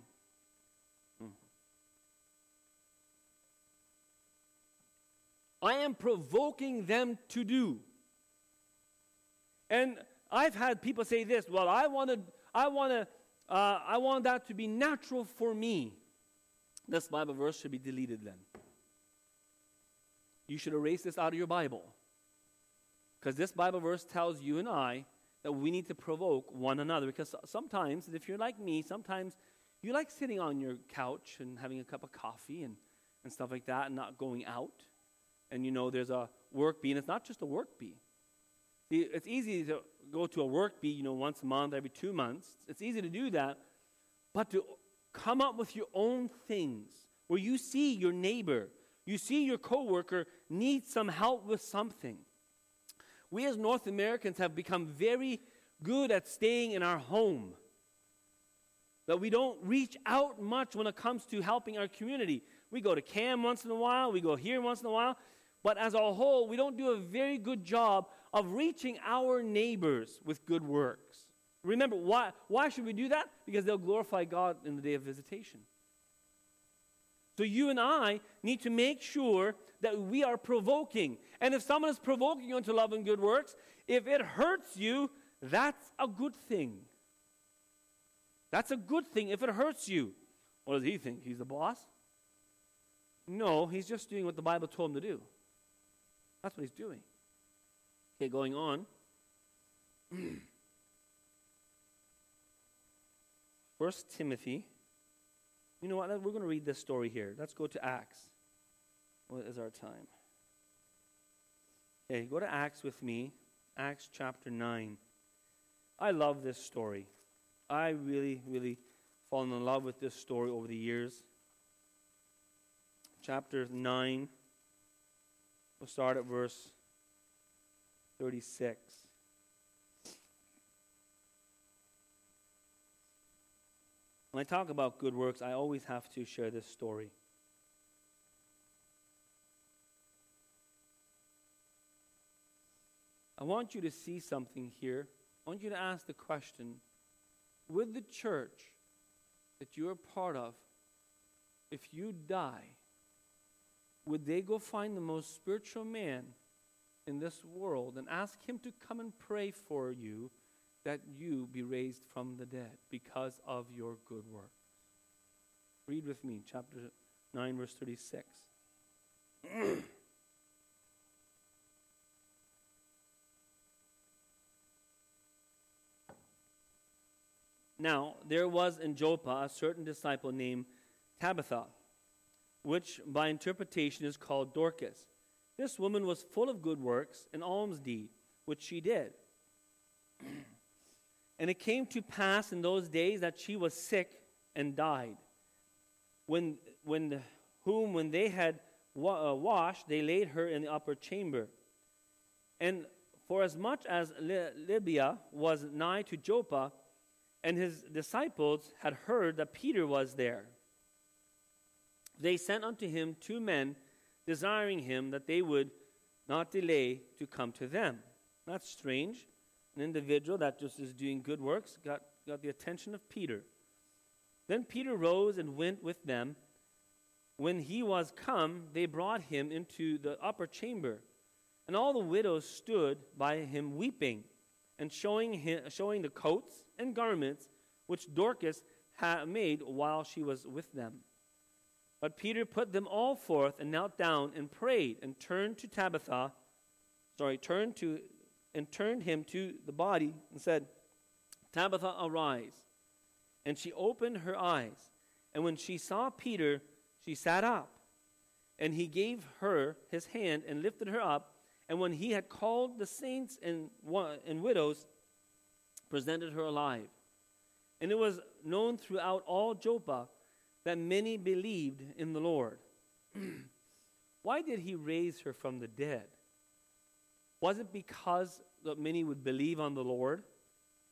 I am provoking them to do. And I've had people say this, well, I want to, I want to, uh, I want that to be natural for me. This Bible verse should be deleted then. You should erase this out of your Bible. Because this Bible verse tells you and I that we need to provoke one another. Because sometimes, if you're like me, sometimes you like sitting on your couch and having a cup of coffee and, and stuff like that and not going out. And you know there's a work bee, and it's not just a work bee. See, it's easy to go to a work bee, you know, once a month, every two months. It's easy to do that. But to come up with your own things where you see your neighbor, you see your coworker needs some help with something. We as North Americans have become very good at staying in our home. That we don't reach out much when it comes to helping our community. We go to CAM once in a while, we go here once in a while, but as a whole, we don't do a very good job of reaching our neighbors with good works. Remember, why, why should we do that? Because they'll glorify God in the day of visitation. So you and I need to make sure that we are provoking. And if someone is provoking you into love and good works, if it hurts you, that's a good thing. That's a good thing if it hurts you. What does he think? He's the boss? No, he's just doing what the Bible told him to do. That's what he's doing. Okay, going on. First Timothy. You know what? We're going to read this story here. Let's go to Acts. What is our time? Okay, go to Acts with me. Acts chapter nine. I love this story. I really, really fallen in love with this story over the years. Chapter nine. We'll start at verse thirty-six. When I talk about good works, I always have to share this story. I want you to see something here. I want you to ask the question, with the church that you're part of, if you die, would they go find the most spiritual man in this world and ask him to come and pray for you that you be raised from the dead because of your good works? Read with me, chapter nine, verse thirty-six. Now, there was in Joppa a certain disciple named Tabitha, which by interpretation is called Dorcas. This woman was full of good works and alms deed, which she did. And it came to pass in those days that she was sick and died. When, when, whom, when they had wa- uh, washed, they laid her in the upper chamber. And for as much as Li- Libya was nigh to Joppa, and his disciples had heard that Peter was there, they sent unto him two men, desiring him that they would not delay to come to them. That's strange. An individual that just is doing good works got, got the attention of Peter. Then Peter rose and went with them. When he was come, they brought him into the upper chamber. And all the widows stood by him weeping, and showing him, showing the coats and garments which Dorcas had made while she was with them. But Peter put them all forth and knelt down and prayed and turned to Tabitha, sorry, turned to and turned him to the body and said, Tabitha, arise. And she opened her eyes. And when she saw Peter, she sat up. And he gave her his hand and lifted her up. And when he had called the saints and, and widows, presented her alive. And it was known throughout all Joppa that many believed in the Lord. Why did he raise her from the dead? Was it because that many would believe on the Lord?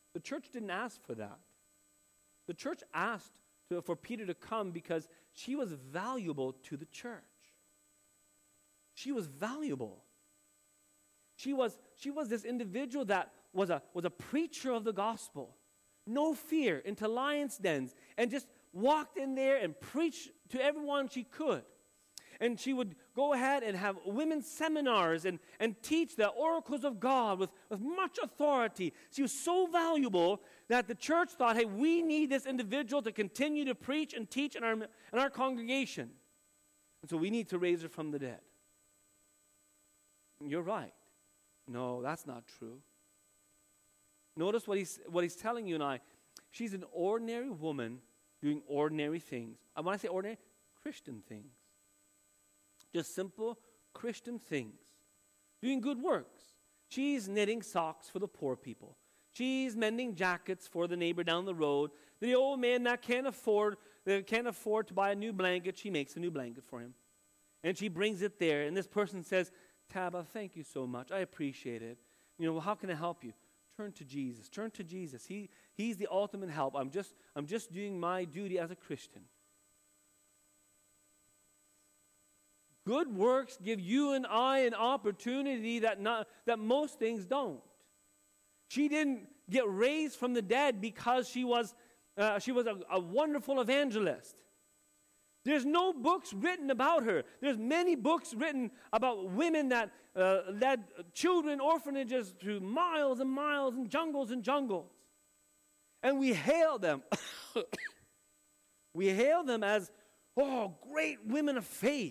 The church didn't ask for that. The church asked to, for Peter to come because she was valuable to the church. She was valuable. She was, she was this individual that was a, was a preacher of the gospel. No fear, into lions' dens, and just walked in there and preached to everyone she could. And she would go ahead and have women's seminars and, and teach the oracles of God with, with much authority. She was so valuable that the church thought, hey, we need this individual to continue to preach and teach in our, in our congregation. And so we need to raise her from the dead. You're right. No, that's not true. Notice what he's, what he's telling you and I. She's an ordinary woman doing ordinary things. And when I say ordinary, Christian things. Just simple Christian things. Doing good works. She's knitting socks for the poor people. She's mending jackets for the neighbor down the road. The old man that can't afford, that can't afford to buy a new blanket, she makes a new blanket for him. And she brings it there. And this person says, Taba, thank you so much. I appreciate it. You know, well, how can I help you? Turn to Jesus. Turn to Jesus. He, he's the ultimate help. I'm just, I'm just doing my duty as a Christian. Good works give you and I an opportunity that not that most things don't. She didn't get raised from the dead because she was uh, she was a, a wonderful evangelist. There's no books written about her. There's many books written about women that uh, led children orphanages through miles and miles and jungles and jungles. And we hail them. We hail them as, oh, great women of faith.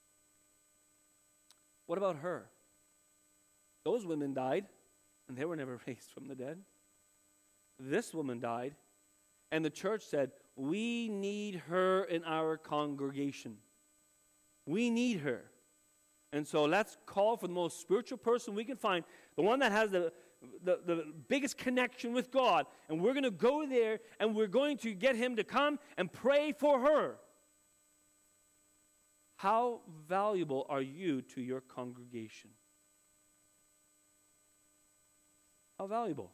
What about her? Those women died, and they were never raised from the dead. This woman died, and the church said, we need her in our congregation. We need her. And so let's call for the most spiritual person we can find, the one that has the, the, the biggest connection with God. And we're going to go there, and we're going to get him to come and pray for her. How valuable are you to your congregation? How valuable?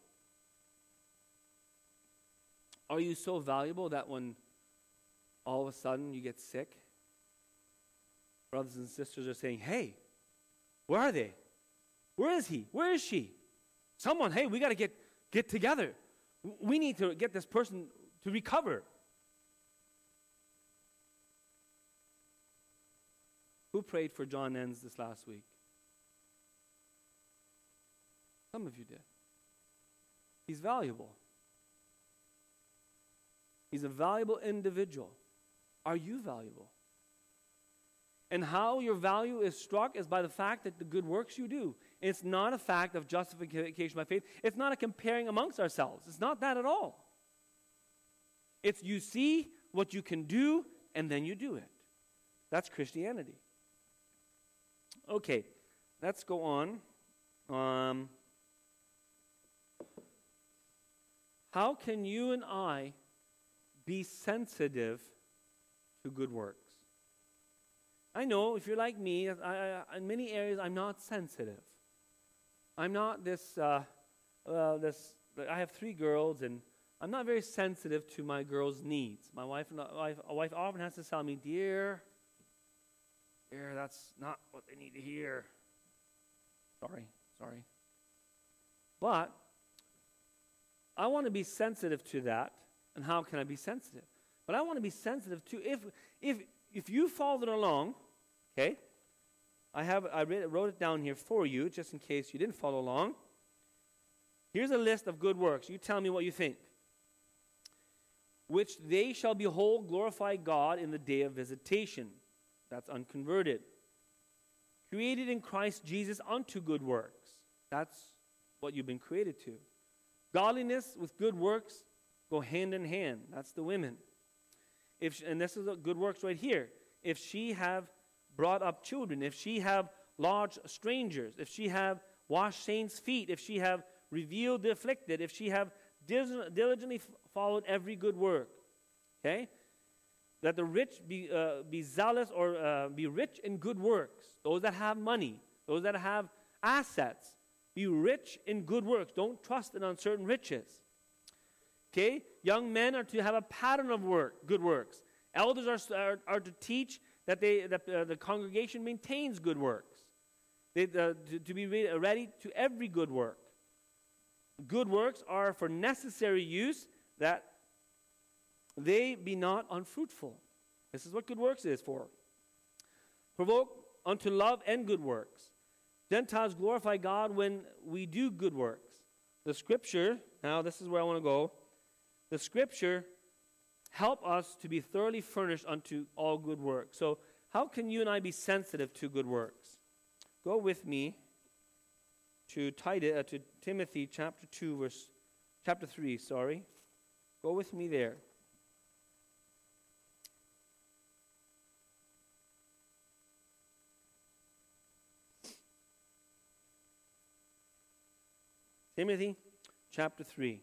Are you so valuable that when all of a sudden you get sick, brothers and sisters are saying, hey, where are they? Where is he? Where is she? Someone, hey, we got to get, get together. We need to get this person to recover. Who prayed for John Enns this last week? Some of you did. He's valuable. He's a valuable individual. Are you valuable? And how your value is struck is by the fact that the good works you do. It's not a fact of justification by faith. It's not a comparing amongst ourselves. It's not that at all. It's you see what you can do, and then you do it. That's Christianity. Okay, let's go on. Um, how can you and I be sensitive to good works? I know if you're like me, I, I, in many areas I'm not sensitive. I'm not this, uh, uh, this, I have three girls, and I'm not very sensitive to my girls' needs. My wife, my wife, my wife often has to tell me, dear, dear, that's not what they need to hear. Sorry, sorry. But I want to be sensitive to that. And how can I be sensitive? But I want to be sensitive to if if if you followed along, okay? I have I read, wrote it down here for you, just in case you didn't follow along. Here's a list of good works. You tell me what you think. Which they shall behold, glorify God in the day of visitation. That's unconverted. Created in Christ Jesus unto good works. That's what you've been created to. Godliness with good works go hand in hand. That's the women. If and this is a good works right here. If she have brought up children, if she have lodged strangers, if she have washed saints' feet, if she have revealed the afflicted, if she have diligently followed every good work. Okay? That the rich be uh, be zealous or uh, be rich in good works. Those that have money, those that have assets, be rich in good works. Don't trust in uncertain riches. Okay? Young men are to have a pattern of work, good works. Elders are, are, are to teach that, they, that uh, the congregation maintains good works. They, uh, to, to be re- ready to every good work. Good works are for necessary use, that they be not unfruitful. This is what good works is for. Provoke unto love and good works. Gentiles glorify God when we do good works. The Scripture, now this is where I want to go. The Scripture help us to be thoroughly furnished unto all good works. So how can you and I be sensitive to good works? Go with me to Titus, uh, to Timothy chapter two, verse chapter three. Sorry, go with me there. Timothy chapter three,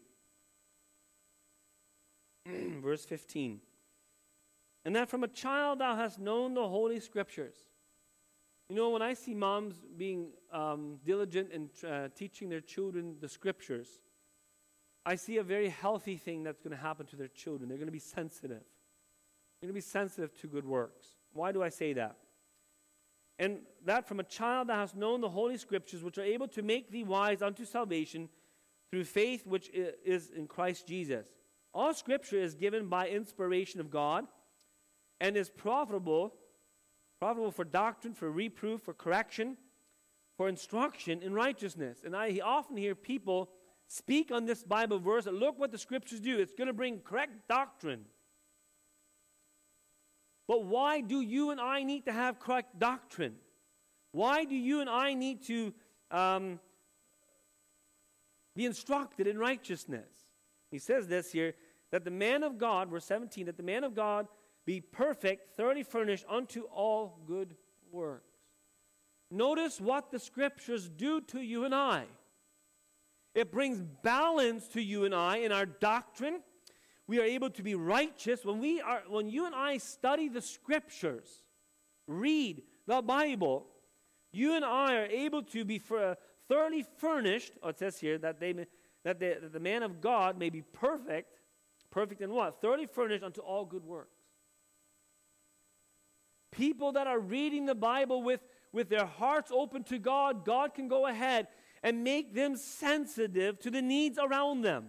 verse fifteen. And that from a child thou hast known the Holy Scriptures. You know, when I see moms being um, diligent in uh, teaching their children the Scriptures, I see a very healthy thing that's going to happen to their children. They're going to be sensitive. They're going to be sensitive to good works. Why do I say that? And that from a child thou hast known the Holy Scriptures, which are able to make thee wise unto salvation through faith which is in Christ Jesus. All Scripture is given by inspiration of God and is profitable, profitable for doctrine, for reproof, for correction, for instruction in righteousness. And I often hear people speak on this Bible verse, and look what the Scriptures do. It's going to bring correct doctrine. But why do you and I need to have correct doctrine? Why do you and I need to um, be instructed in righteousness? He says this here, that the man of God, verse seventeen, that the man of God be perfect, thoroughly furnished unto all good works. Notice what the Scriptures do to you and I. It brings balance to you and I in our doctrine. We are able to be righteous when we are when you and I study the Scriptures, read the Bible. You and I are able to be for, uh, thoroughly furnished. Oh, it says here that they may, that, they, that the man of God may be perfect, perfect in what? Thoroughly furnished unto all good works. People that are reading the Bible with with their hearts open to God, God can go ahead and make them sensitive to the needs around them.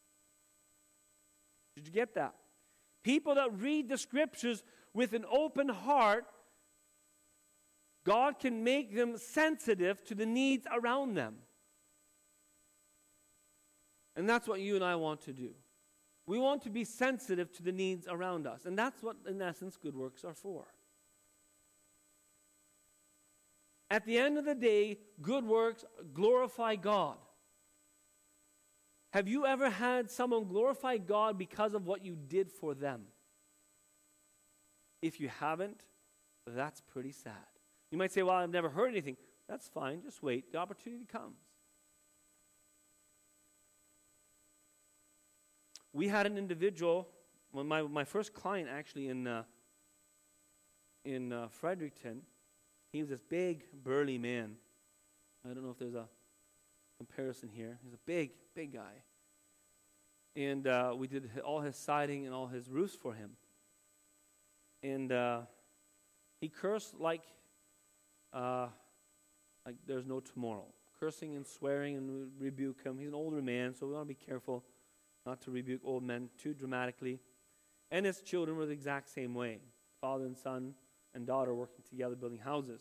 Did you get that? People that read the Scriptures with an open heart, God can make them sensitive to the needs around them. And that's what you and I want to do. We want to be sensitive to the needs around us. And that's what, in essence, good works are for. At the end of the day, good works glorify God. Have you ever had someone glorify God because of what you did for them? If you haven't, that's pretty sad. You might say, well, I've never heard anything. That's fine. Just wait. The opportunity comes. We had an individual, well, my, my first client actually in, uh, in uh, Fredericton. He was this big, burly man. I don't know if there's a comparison here. He's a big, big guy. And uh, we did all his siding and all his roofs for him. And uh, he cursed like, uh, like there's no tomorrow. Cursing and swearing, and we rebuke him. He's an older man, so we want to be careful not to rebuke old men too dramatically. And his children were the exact same way. Father and son and daughter working together building houses.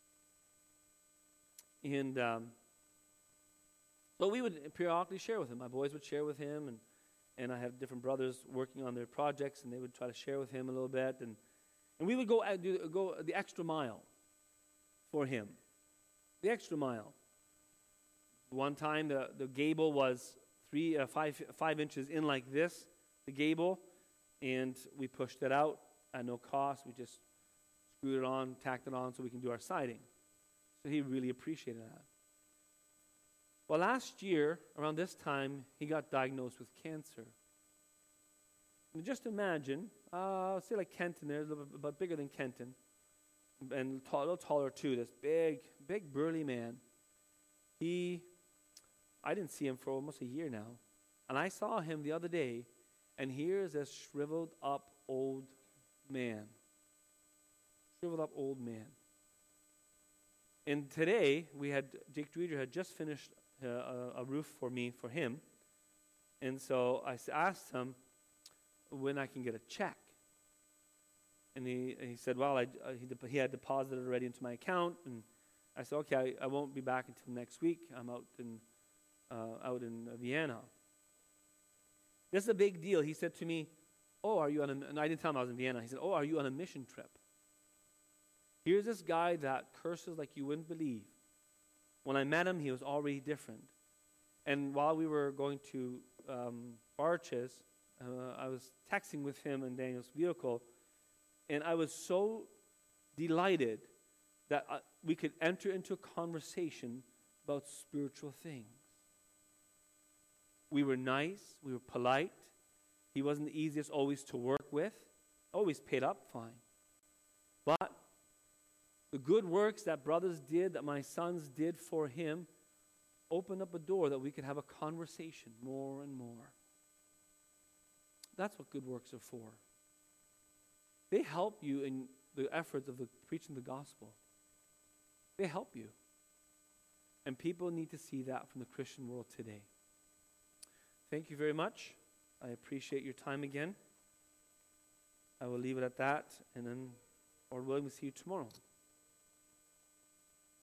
And um, but we would periodically share with him. My boys would share with him, and, and I have different brothers working on their projects, and they would try to share with him a little bit. And, and we would go, uh, do, go the extra mile for him. The extra mile. One time the, the gable was three, uh, five, five inches in like this, the gable, and we pushed it out at no cost. We just screwed it on, tacked it on so we can do our siding. So he really appreciated that. Well, last year, around this time, he got diagnosed with cancer. And just imagine, uh, say like Kenton there, a little bit, but bigger than Kenton, and tall, a little taller too, this big, big burly man. He, I didn't see him for almost a year now. And I saw him the other day, and here's a shriveled up old man. Shriveled up old man. And today, we had, Jake Dreeder had just finished uh, a, a roof for me, for him. And so I asked him when I can get a check. And he, and he said, well, I, uh, he, de- he had deposited already into my account. And I said, okay, I, I won't be back until next week. I'm out in, uh, out in uh, Vienna. This is a big deal. He said to me, oh, are you on a, and I didn't tell him I was in Vienna. He said, oh, are you on a mission trip? Here's this guy that curses like you wouldn't believe. When I met him, he was already different. And while we were going to um, Barches, uh, I was texting with him in Daniel's vehicle, and I was so delighted that uh, we could enter into a conversation about spiritual things. We were nice, we were polite. He wasn't the easiest always to work with. Always paid up fine. But the good works that brothers did, that my sons did for him, opened up a door that we could have a conversation more and more. That's what good works are for. They help you in the efforts of the preaching the gospel. They help you. And people need to see that from the Christian world today. Thank you very much. I appreciate your time again. I will leave it at that, and then, Lord willing, we'll see you tomorrow.